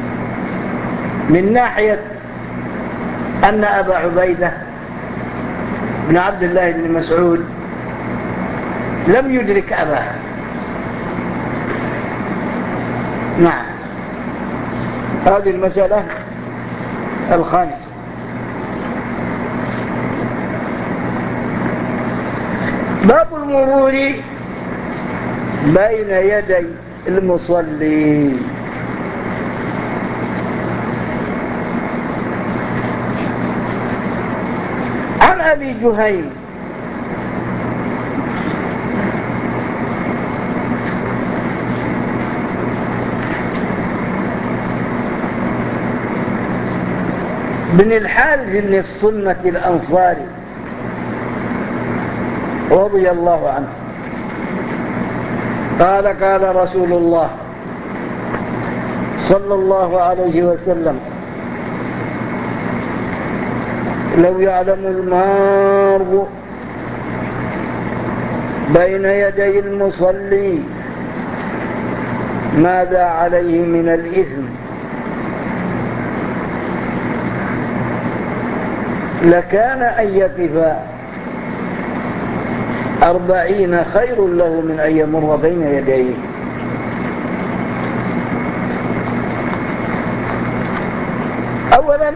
من ناحية أن أبا عبيدة بن عبد الله بن مسعود لم يدرك أباه. نعم. هذه المسألة الخامسة. باب المرور بين يدي المصلي. عن أبي جهيم بن الحارث بن الصمة الأنصاري رضي الله عنه قال قال رسول الله صلى الله عليه وسلم: لو يعلم المار بين يدي المصلي ماذا عليه من الإثم لكان أن يقف أربعين خير له من أن يمر بين يديه. أولا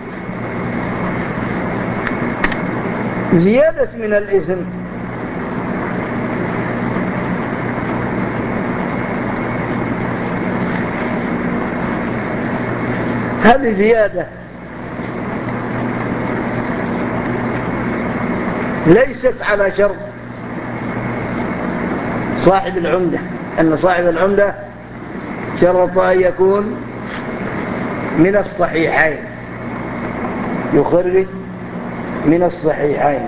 زيادة من الإثم هذه زيادة ليست على شرط صاحب العمدة، أن صاحب العمدة شرط أن يكون من الصحيحين، يخرج من الصحيحين.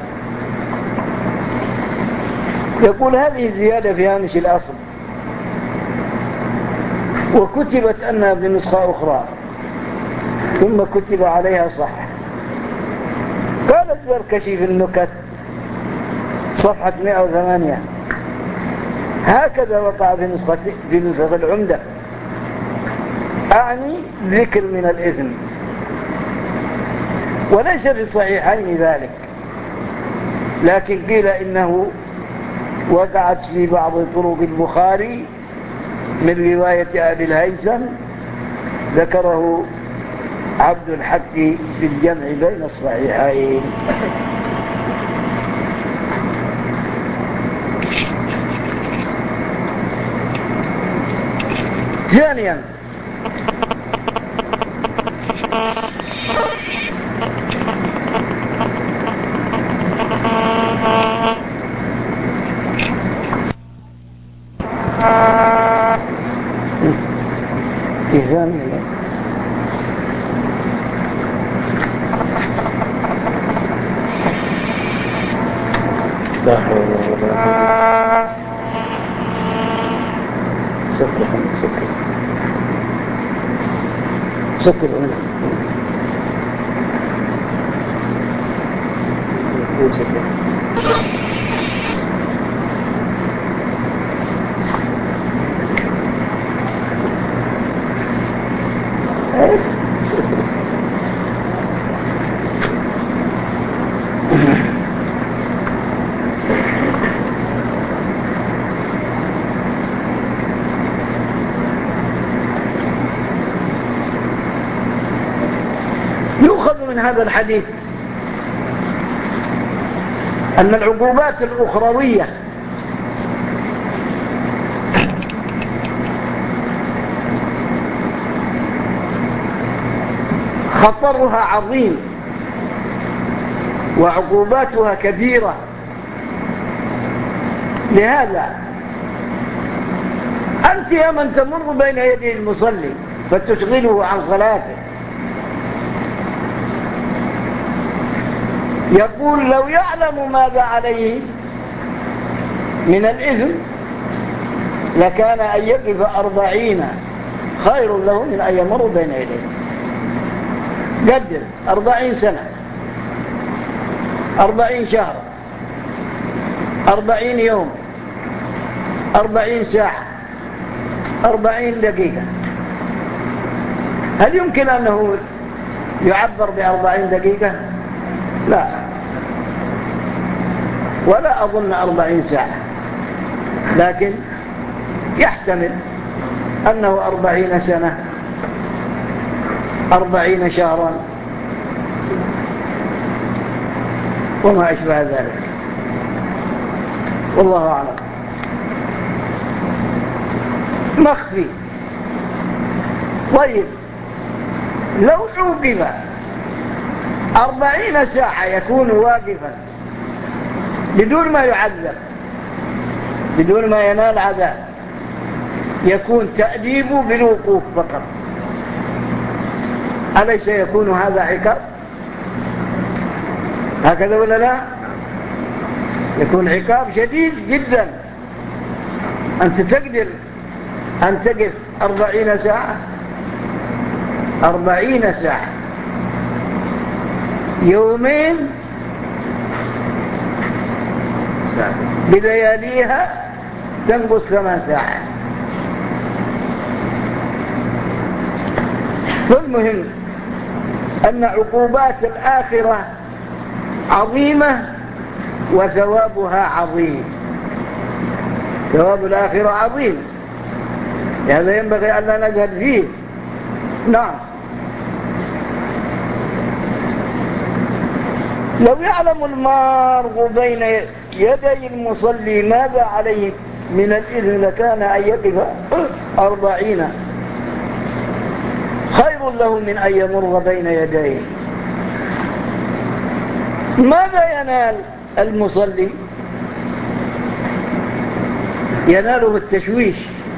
يقول هذه الزيادة في هامش الأصل وكتبت أنها بنسخة أخرى ثم كتب عليها صح. قال الزركشي في النكت صفحة مئة وثمانية هكذا وقع في نسخة في نسخة العمدة، أعني ذكر من الإثم، وليس في الصحيحين ذلك، لكن قيل إنه وقعت في بعض طرق البخاري من رواية أبي الهيثم ذكره عبد الحق في الجمع بين الصحيحين. ثانيا ثانيا لا حول ولا قوة. سكر سكر سكر هنا يؤخذ من هذا الحديث أن العقوبات الأخروية خطرها عظيم وعقوباتها كبيرة. لهذا أنت يا من تمر بين يدي المصلي فتشغله عن صلاته، يقول لو يعلم ماذا عليه من الإثم لكان أن يقف أربعين خير له من أن يمر بين يديه. قدر أربعين سنة، أربعين شهر، أربعين يوم، أربعين ساعة، أربعين دقيقة. هل يمكن أنه يعبر بأربعين دقيقة؟ لا، ولا أظن أربعين ساعة، لكن يحتمل أنه أربعين سنة، أربعين شهرا، وما أشبه ذلك، والله أعلم. مخفي. طيب لو عوقب أربعين ساعة يكون واقفا بدون ما يعذب، بدون ما ينال عذاب، يكون تأديبه بالوقوف فقط، أليس يكون هذا عقاب؟ هكذا ولا لا؟ يكون عقاب شديد جدا. أنت تقدر أن تقف أربعين ساعة، أربعين ساعة يومين بلياليها تنقص ثمان ساعات. فالمهم أن عقوبات الآخرة عظيمة وثوابها عظيم. ثواب الآخرة عظيم، هذا ينبغي أن لا نجهد فيه. نعم، لو يعلم المار بين يدي المصلي ماذا عليه من الإذن لكان أن يقف أربعين خير له من أن يمر بين يديه. ماذا ينال المصلي؟ يناله التشويش،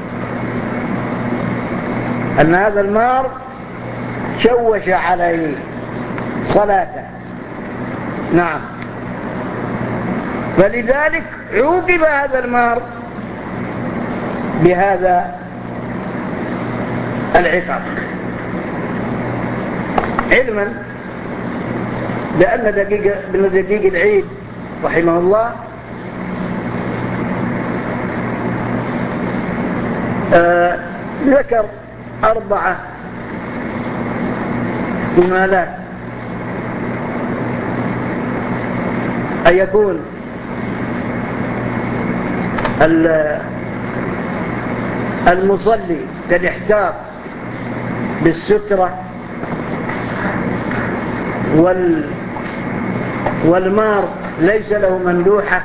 أن هذا المار شوش عليه صلاته. نعم، فلذلك عوقب هذا المار بهذا العقاب، علما بأن دقيق, دقيق العيد رحمه الله آه ذكر أربعة احتمالات: أن يكون المصلي قد احتاط بالسترة وال والمار ليس له مندوحة،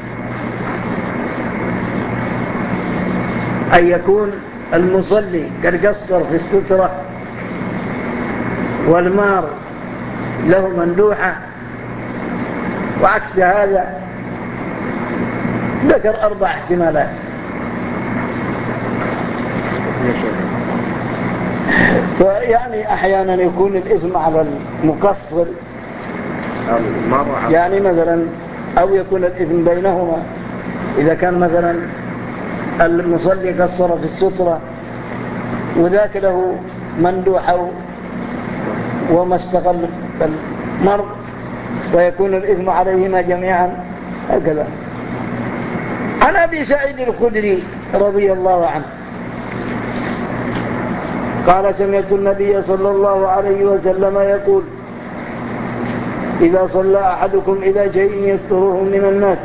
أن يكون المصلي قد قصر في السترة والمار له مندوحة، وعكس هذا ذكر أربع احتمالات. فيعني أحيانا يكون الإثم على المقصر، يعني مثلا، أو يكون الإثم بينهما إذا كان مثلا المصلي قصر في السترة وذاك له مندوحة وما استقل المرض، ويكون الإثم عليهما جميعا هكذا. عن أبي سعيد الخدري رضي الله عنه قال: سمعت النبي صلى الله عليه وسلم يقول: إذا صلى أحدكم إلى شيء يستره من الناس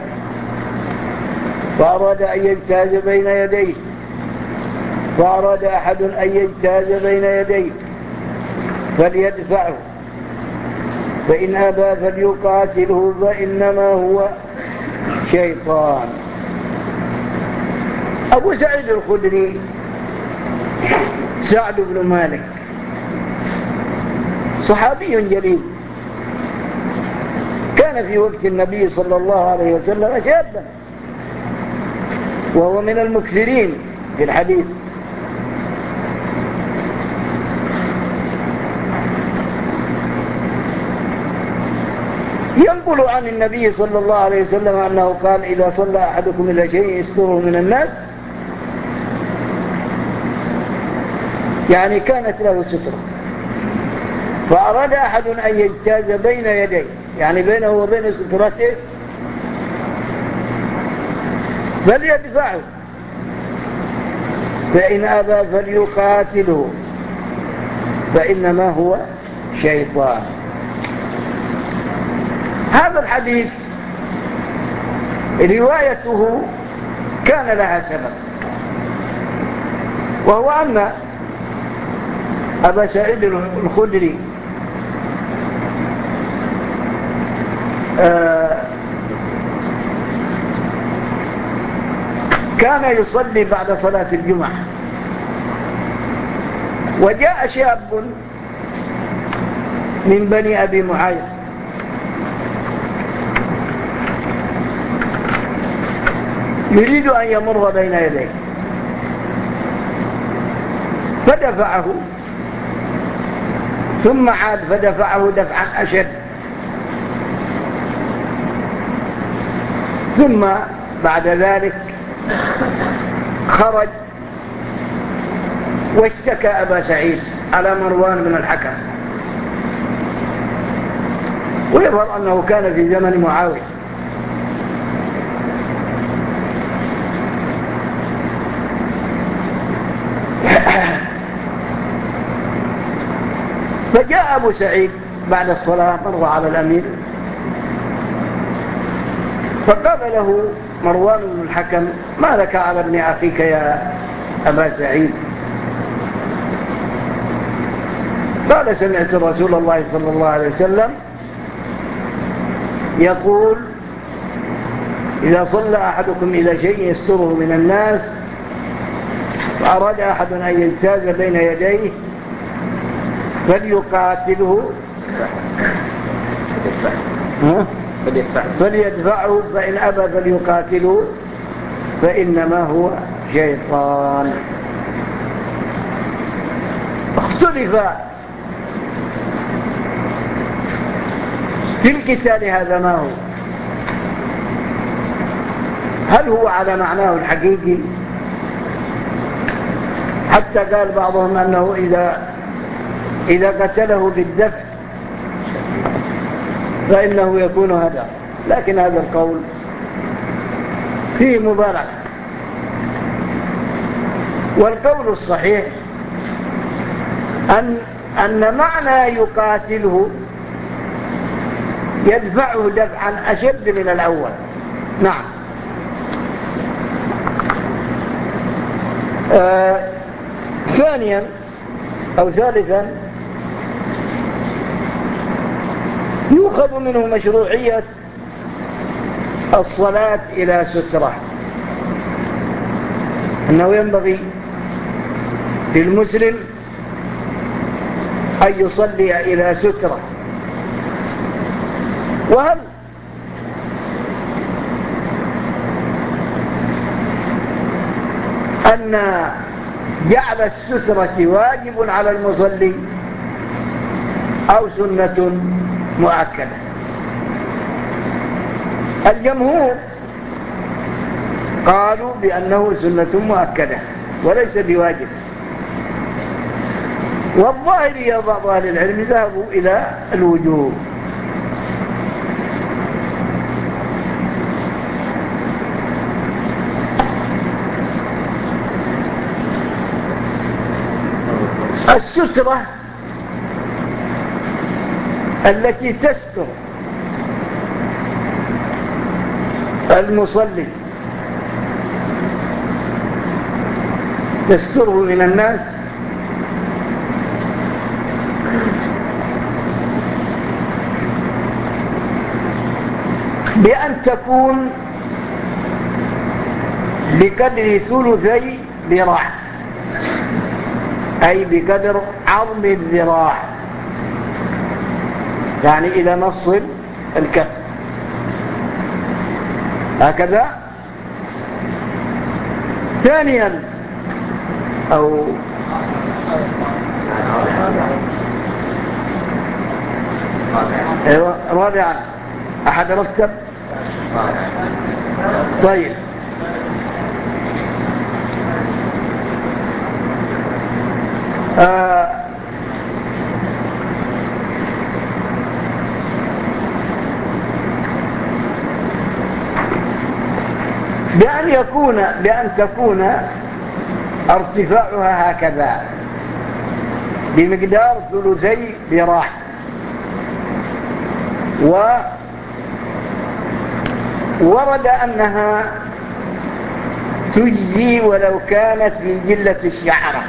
فأراد أن يجتاز بين يديه فأراد أحد أن يجتاز بين يديه فليدفعه، فإن أبى فليقاتله فإنما هو شيطان. أبو سعيد الخدري سعد بن مالك صحابي جليل، كان في وقت النبي صلى الله عليه وسلم شابا، وهو من المكثرين في الحديث. ينقل عن النبي صلى الله عليه وسلم أنه قال: إذا صلى أحدكم إلى شيء يستره من الناس، يعني كانت له سترة، فأراد أحد أن يجتاز بين يديه، يعني بينه وبين سترته، فليدفعه، فإن أبى فليقاتله فإنما هو شيطان. هذا الحديث روايته كان لها سبب، وهو أن أبا سعيد الخدري آه كان يصلي بعد صلاة الجمعة، وجاء شاب من بني أبي معاذ يريد أن يمر بين يديه، فدفعه ثم عاد فدفعه دفعا أشد، ثم بعد ذلك خرج واشتكى أبا سعيد على مروان بن الحكم، ويظهر أنه كان في زمن معاوية. فجاء أبو سعيد بعد الصلاة مر على الأمير فقال له مروان بن الحكم: ما لك على ابن أخيك يا أبا سعيد؟ قال: سمعت رسول الله صلى الله عليه وسلم يقول: إذا صلى أحدكم إلى شيء يستره من الناس فأراد أحد أن يجتاز بين يديه فليقاتله فليدفعه، فإن أبى فليقاتله فإنما هو شيطان. اختلف في القتال هذا ما هو، هل هو على معناه الحقيقي؟ حتى قال بعضهم أنه إذا إذا قتله بالدفع فإنه يكون هدى، لكن هذا القول فيه مبالغة. والقول الصحيح أن أن معنى يقاتله يدفعه دفعا أشد من الأول. نعم. آه ثانيا أو ثالثا يؤخذ منه مشروعية الصلاة إلى سترة، أنه ينبغي للمسلم أن يصلي إلى سترة. وهل أن جعل السترة واجب على المصلي أو سنة مؤكدة؟ الجمهور قالوا بأنه سنة مؤكدة وليس بواجب، والظاهر يا بعض أهل العلم ذهبوا إلى الوجوب. السترة التي تستر المصلي تستره من الناس بأن تكون بقدر ثلثي ذراع، أي بقدر عظم الذراع، يعني إلى مفصل الكف هكذا. ثانيا أو أيوة رابعا أحد ركب. طيب آه بأن يكون بأن تكون ارتفاعها هكذا بمقدار ثلثي ذراع، وورد أنها تجزي ولو كانت في جلة الشعرة،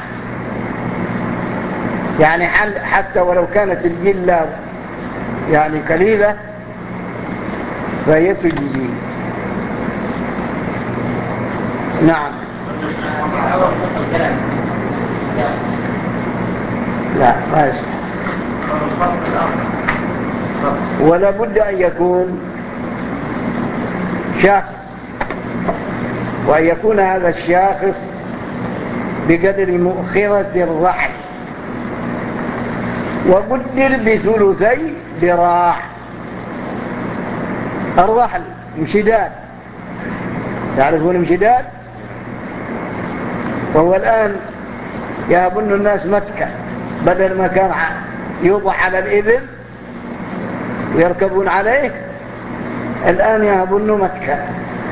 يعني حتى ولو كانت الجلة يعني قليلة فهي تجزي. نعم. لا ما يصح، ولا بد أن يكون شاخص، وأن يكون هذا الشاخص بقدر مؤخرة الرحل، وقدر بثلثي ذراع. الرحل امشداد، تعرفون امشداد؟ وهو الآن يهبن الناس متكة، بدل ما كان يوضع على الإبل ويركبون عليه، الآن يهبون متكا،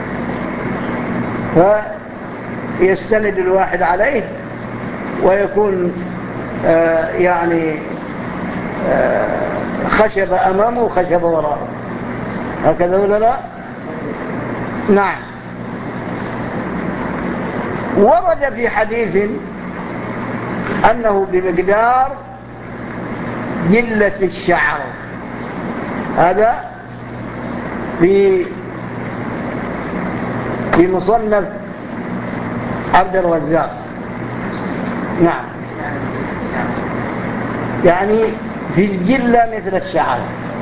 فيستند الواحد عليه ويكون آه يعني آه خشب أمامه وخشب وراءه، هكذا ولا لا؟ نعم. ورد في حديث أنه بمقدار جلة الشعر، هذا في في مصنف عبد الرزاق. نعم، يعني في الجلة مثل الشعر.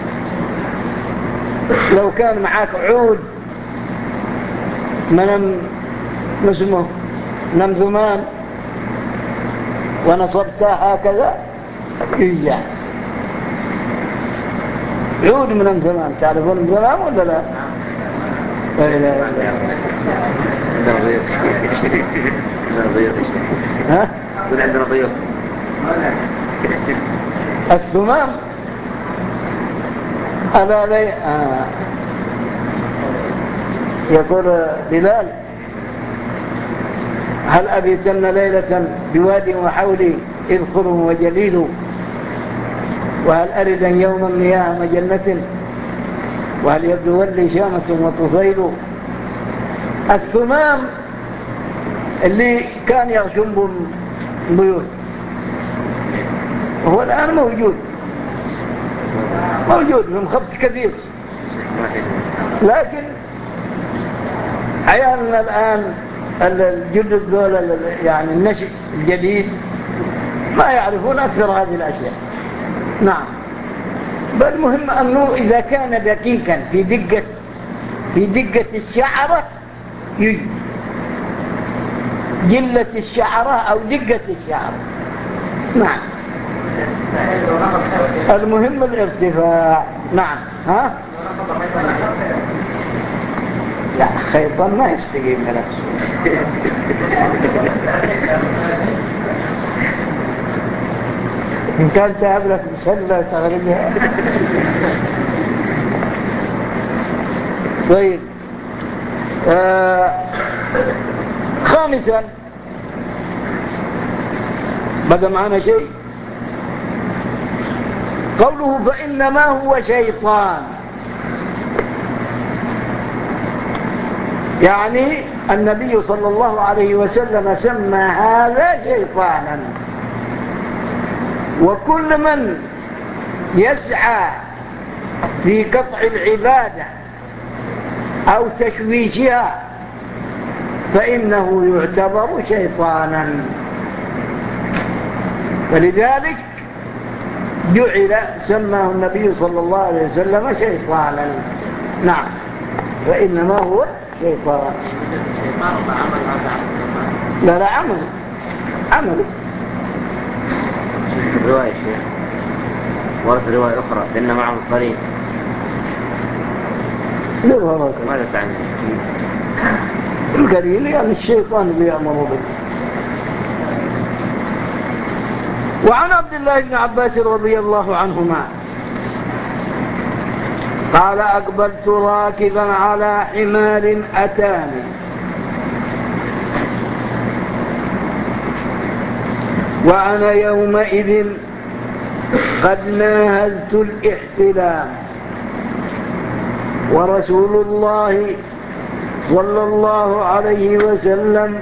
لو كان معك عود من اسمه نمذمان ونصبتها هكذا يجع عود من نمذمان. تعرفون نمذمان ولا لا؟ لا لا لا. ها؟ قل عندنا ضيوف. الثمام ألا لي آه. يقول بلال: هل أبيتن ليلة بواد وحولي إذخر وجليل، وهل أردا يوما مياه مجنة، وهل يبدو ولي شامة وطفيل. الثمام اللي كان يغشم بيوت هو الآن موجود موجود من خبز كثير، لكن عيالنا الآن الجدد دول يعني النشء الجديد ما يعرفون أكثر هذه الأشياء. نعم، بل مهم أنه إذا كان دقيقا في دقة في دقة الشعرة يجي جلة الشعرة أو دقة الشعرة. نعم، المهم الارتفاع. نعم. ها؟ لا، خيطان ما يستقيم نفسه. إن كان تقابلك بسلة تغربها. طيب، آه خامسا بقى معنا شيء، قوله فإنما هو شيطان، يعني النبي صلى الله عليه وسلم سمى هذا شيطانا، وكل من يسعى في قطع العبادة أو تشويشها فإنه يعتبر شيطانا، ولذلك جعل سماه النبي صلى الله عليه وسلم شيطانا. نعم، فإنما هو شيطان. لا لا، عمل عمل رواية شيء ورد رواية أخرى لأن معه القرين. ماذا تعني القرين؟ يعني الشيطان اللي يأمر به. وعن عبد الله بن عباس رضي الله عنهما قال: أقبلت راكبا على حمار أتاني وأنا يومئذ قد ناهزت الاحتلام، ورسول الله صلى الله عليه وسلم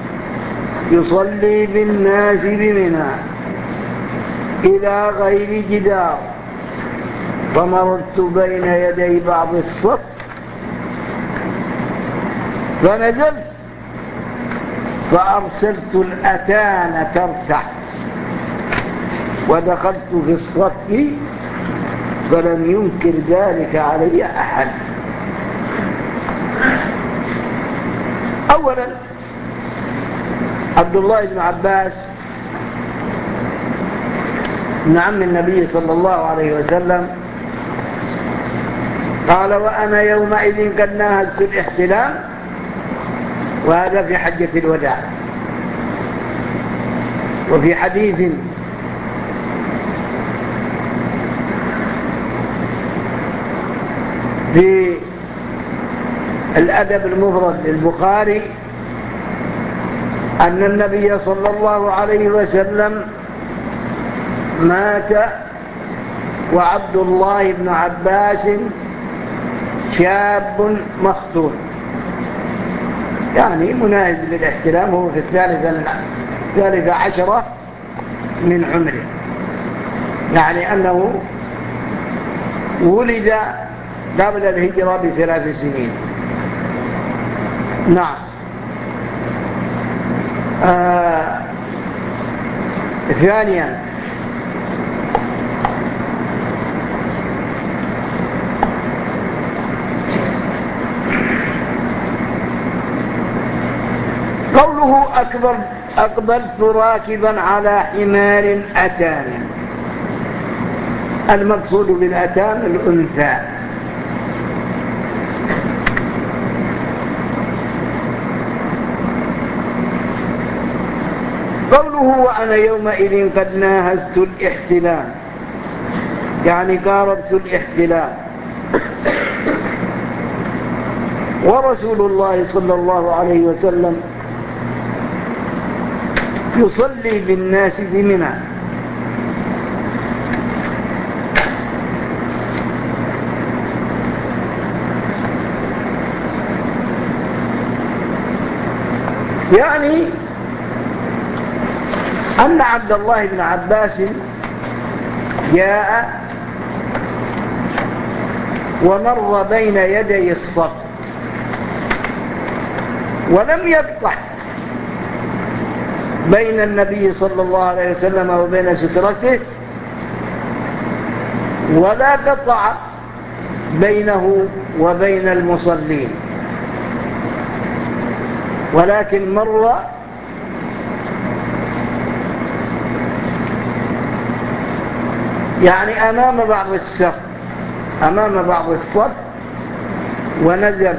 يصلي بالناس بمنى إلى غير جدار، فمررت بين يدي بعض الصف فنزلت فأرسلت الأتان ترتع ودخلت في الصف فلم ينكر ذلك علي أحد. أولا، عبد الله بن عباس ابن عم النبي صلى الله عليه وسلم قال: وأنا يومئذ قد ناهزت الاحتلام، وهذا في حجة الوداع. وفي حديث في الأدب المفرد للبخاري أن النبي صلى الله عليه وسلم مات وعبد الله بن عباس شاب مختون، يعني مناهز للاحتلام، هو في الثالثة عشرة من عمره، يعني أنه ولد قبل الهجرة بثلاث سنين. نعم. آه ثانيا قوله أكبر أقبلت راكبا على حمار أتان، المقصود بالأتان الأنثى. قوله وأنا يومئذ قد ناهزت الاحتلام، يعني قاربت الاحتلام. ورسول الله صلى الله عليه وسلم يصلي بالناس بمنى، يعني أن عبد الله بن عباس جاء ومر بين يدي الصف ولم يقطع بين النبي صلى الله عليه وسلم وبين سترته، ولا قطع بينه وبين المصلين، ولكن مر يعني أمام بعض الصف أمام بعض الصف ونزل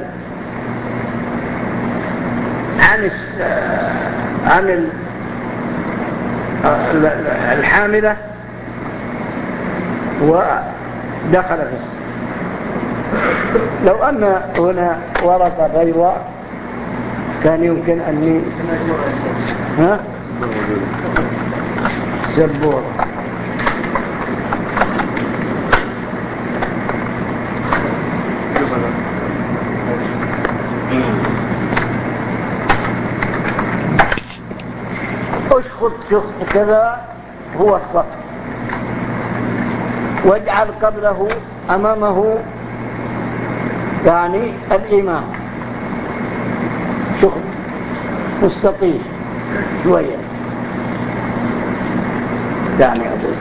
عن عن الحاملة ودخل في الصف. لو أن هنا ورقة بيضاء كان يمكن أني ها زبور اشخط شخط كذا هو الصف، واجعل قبله أمامه يعني الإمام شخط مستطيل شوية، يعني أقول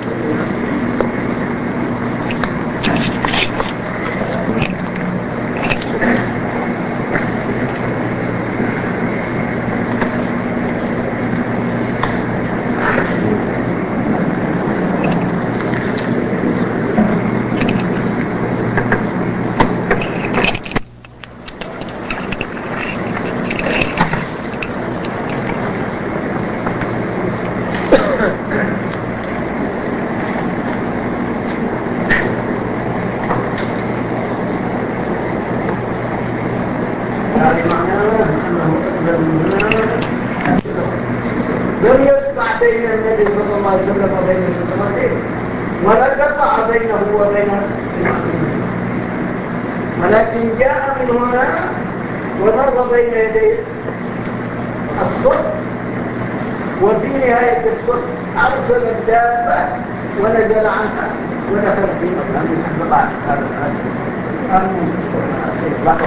لم يقطع بين النبي صلى الله عليه وسلم وبين سترته، ولا قطع بينه وبين المسلمين، ولكن جاء من هنا ومر بين يدي الصف، وفي نهاية الصف أرسل الدابة ونزل عنها ودخل في مكان من هذا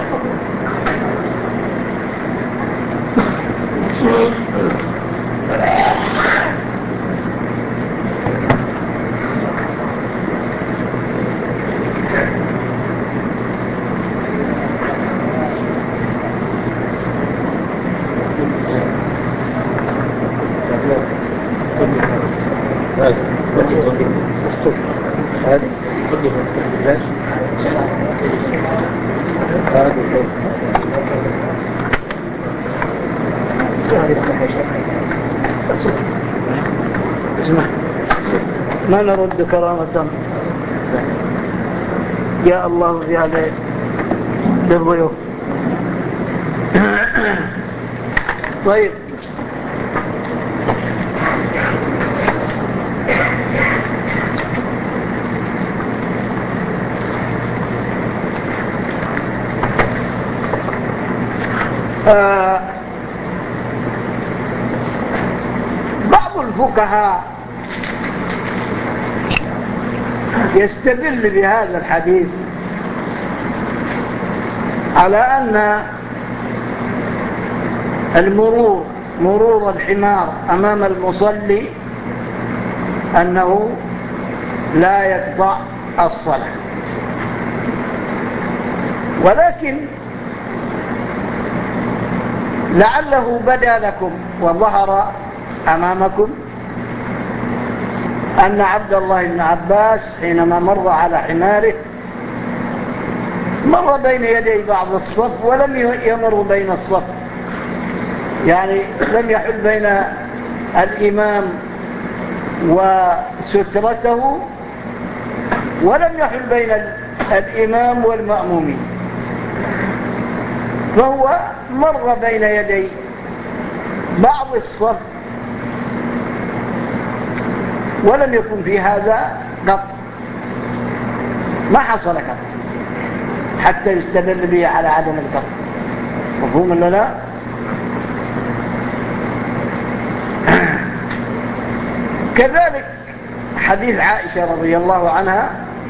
اسمع، ما نرد كرامة. يا الله في هذا للضيوف. طيب آه بعض الفقهاء يستدل بهذا الحديث على أن المرور مرور الحمار أمام المصلي أنه لا يقطع الصلاة، ولكن لعله بدا لكم وظهر أمامكم أن عبد الله بن عباس حينما مر على حماره مر بين يدي بعض الصف ولم يمر بين الصف، يعني لم يحل بين الإمام وسترته ولم يحل بين الإمام والمأمومين، فهو مر بين يدي بعض الصف ولم يكن في هذا قط، ما حصل قط حتى يستدل به على عدم القط. مفهوم ولا لا؟ كذلك حديث عائشة رضي الله عنها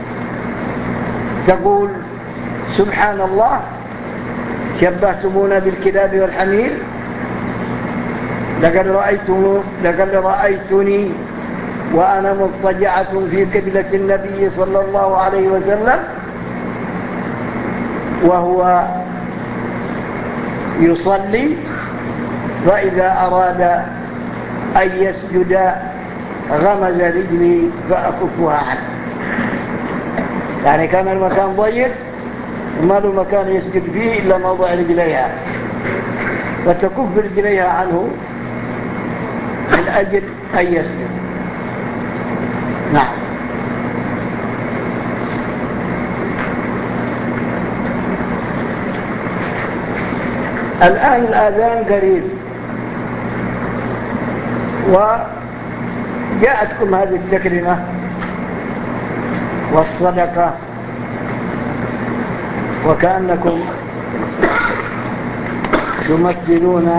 تقول: سبحان الله شبهتمونا بالكلاب والحمير، لقد رأيتم لقد رأيتني وأنا مضطجعة في قبلة النبي صلى الله عليه وسلم وهو يصلي، فإذا أراد أن يسجد غمز رجلي فأكفها عنه. يعني كان المكان ضيق وما له مكان يسجد فيه إلا موضع رجليها، فتكف رجليها عنه من أجل أن يسجد. نعم. الآن الآذان قريب وجاءتكم هذه التكريمة والصدقة وكأنكم تمثلون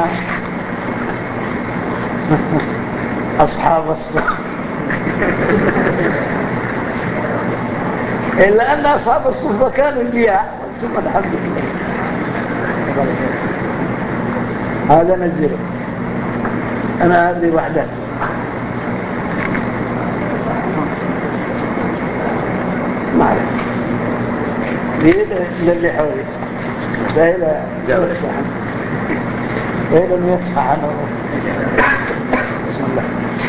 أصحاب الصدقة، إلا أن أصحاب الصفة كانوا انبياء. ثم الحمد لله هذا نزله، أنا هذه وحدة. ما عليك بيد للي حولي بيلا يصح بيلا يصح عنه. بسم الله.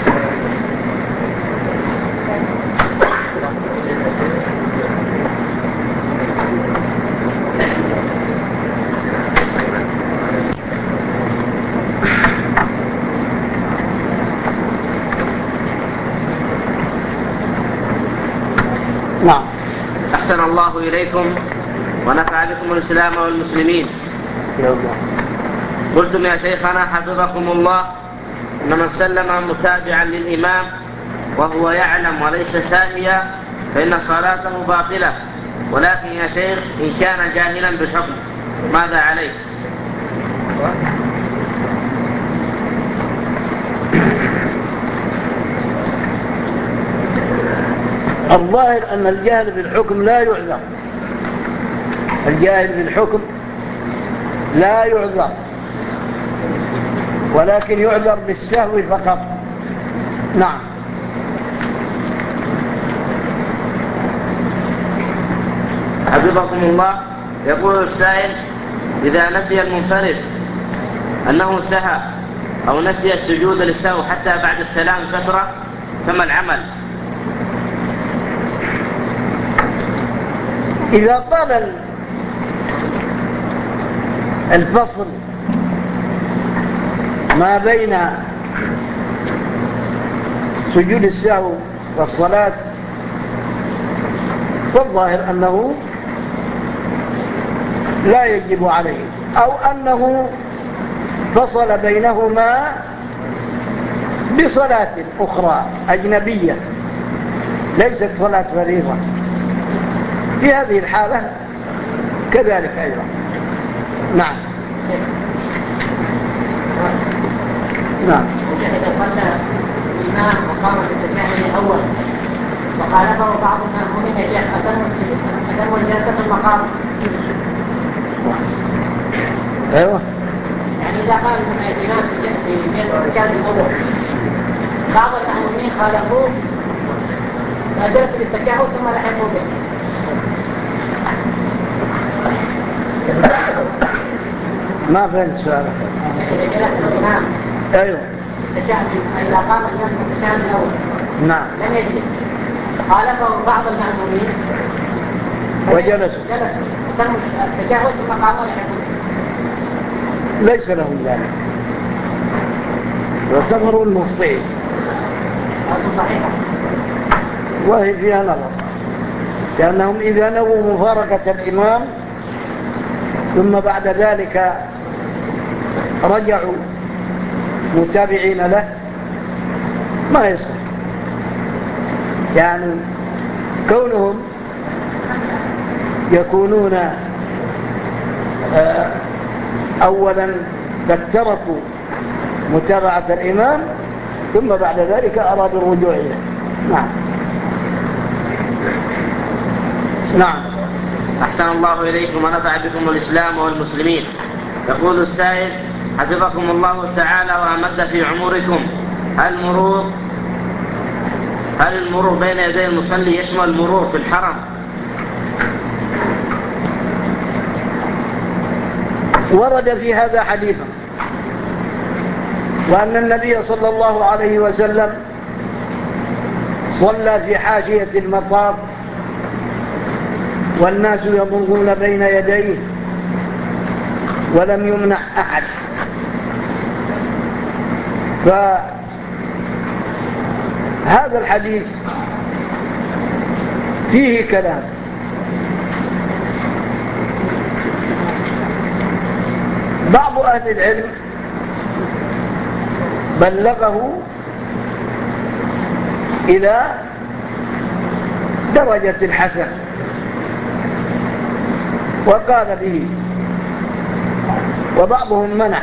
نعم. أحسن الله إليكم ونفع بكم الإسلام والمسلمين. قلتم يا شيخنا حفظكم الله إن من سلم متابعا للإمام وهو يعلم وليس ساهيا فإن صلاته باطلة، ولكن يا شيخ إن كان جاهلا بالحكم ماذا عليه؟ الظاهر أن الجاهل بالحكم لا يعذر، الجاهل بالحكم لا يعذر، ولكن يعذر بالسهو فقط. نعم. حفظكم الله، يقول السائل: إذا نسي المنفرد أنه سهى أو نسي السجود للسهو حتى بعد السلام فترة فما العمل؟ إذا طال الفصل ما بين سجود السهو والصلاة فالظاهر أنه لا يجب عليه، أو أنه فصل بينهما بصلاة أخرى أجنبية ليست صلاة فريضة، في هذه الحالة كذلك أيضا. نعم نعم. إذا صلى الإمام وقام في التشهد الأول وخالفه بعض المأمومين يا شيخ أتموا الجلسة المقام. أيوه. يعني إذا قال الإمام في التشهد الأول بعض المأمومين خالفوه فجلسوا للتشهد ثم لحقوا به. ما فهمت سؤالك. إذا جلس الإمام أيوه. التشهد إذا قام الإمام في التشهد الأول نعم. لم يجلس خالفه بعض المأمومين وجلسوا جلسوا تم التشهد ثم قاموا لحقوا به. ليس لهم ذلك، وتظهر المخطئين هذا صحيح. وهي فيها نظر، لأنهم إذا نووا مفارقة الإمام ثم بعد ذلك رجعوا متابعين له ما يصح. يعني كونهم يكونون أولا قد تركوا متابعة الإمام ثم بعد ذلك أرادوا الرجوع إليه. نعم نعم. أحسن الله إليكم ونفع بكم الإسلام والمسلمين. يقول السائل حفظكم الله تعالى وأمد في عمركم، هل المرور هل المرور بين يدي المصلي يشمل المرور في الحرم؟ ورد في هذا حديث، وأن النبي صلى الله عليه وسلم صلى في حاشية المطاف والناس يمرون بين يديه ولم يمنع أحد. فهذا الحديث فيه كلام، بعض أهل العلم بلغه إلى درجة الحسن وقال به، وبعضهم منع.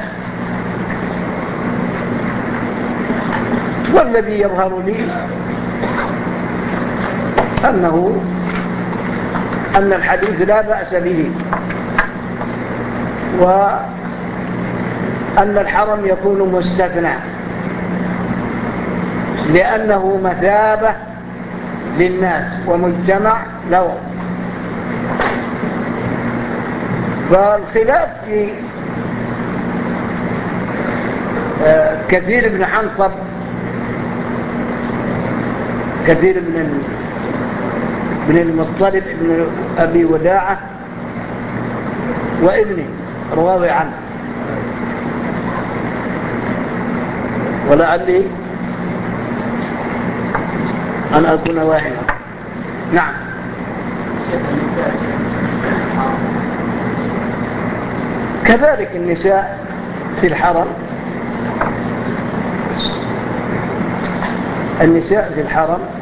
والذي يظهر لي أنه أن الحديث لا بأس به، وأن الحرم يكون مستثنى لأنه مثابة للناس ومجتمع له. فالخلاف في كثير بن حنصب كثير بن بن المطلب بن أبي وداعة وابنه رواوي عنه، ولعلي أن أكون واحدا. نعم. كذلك النساء في الحرم النساء في الحرم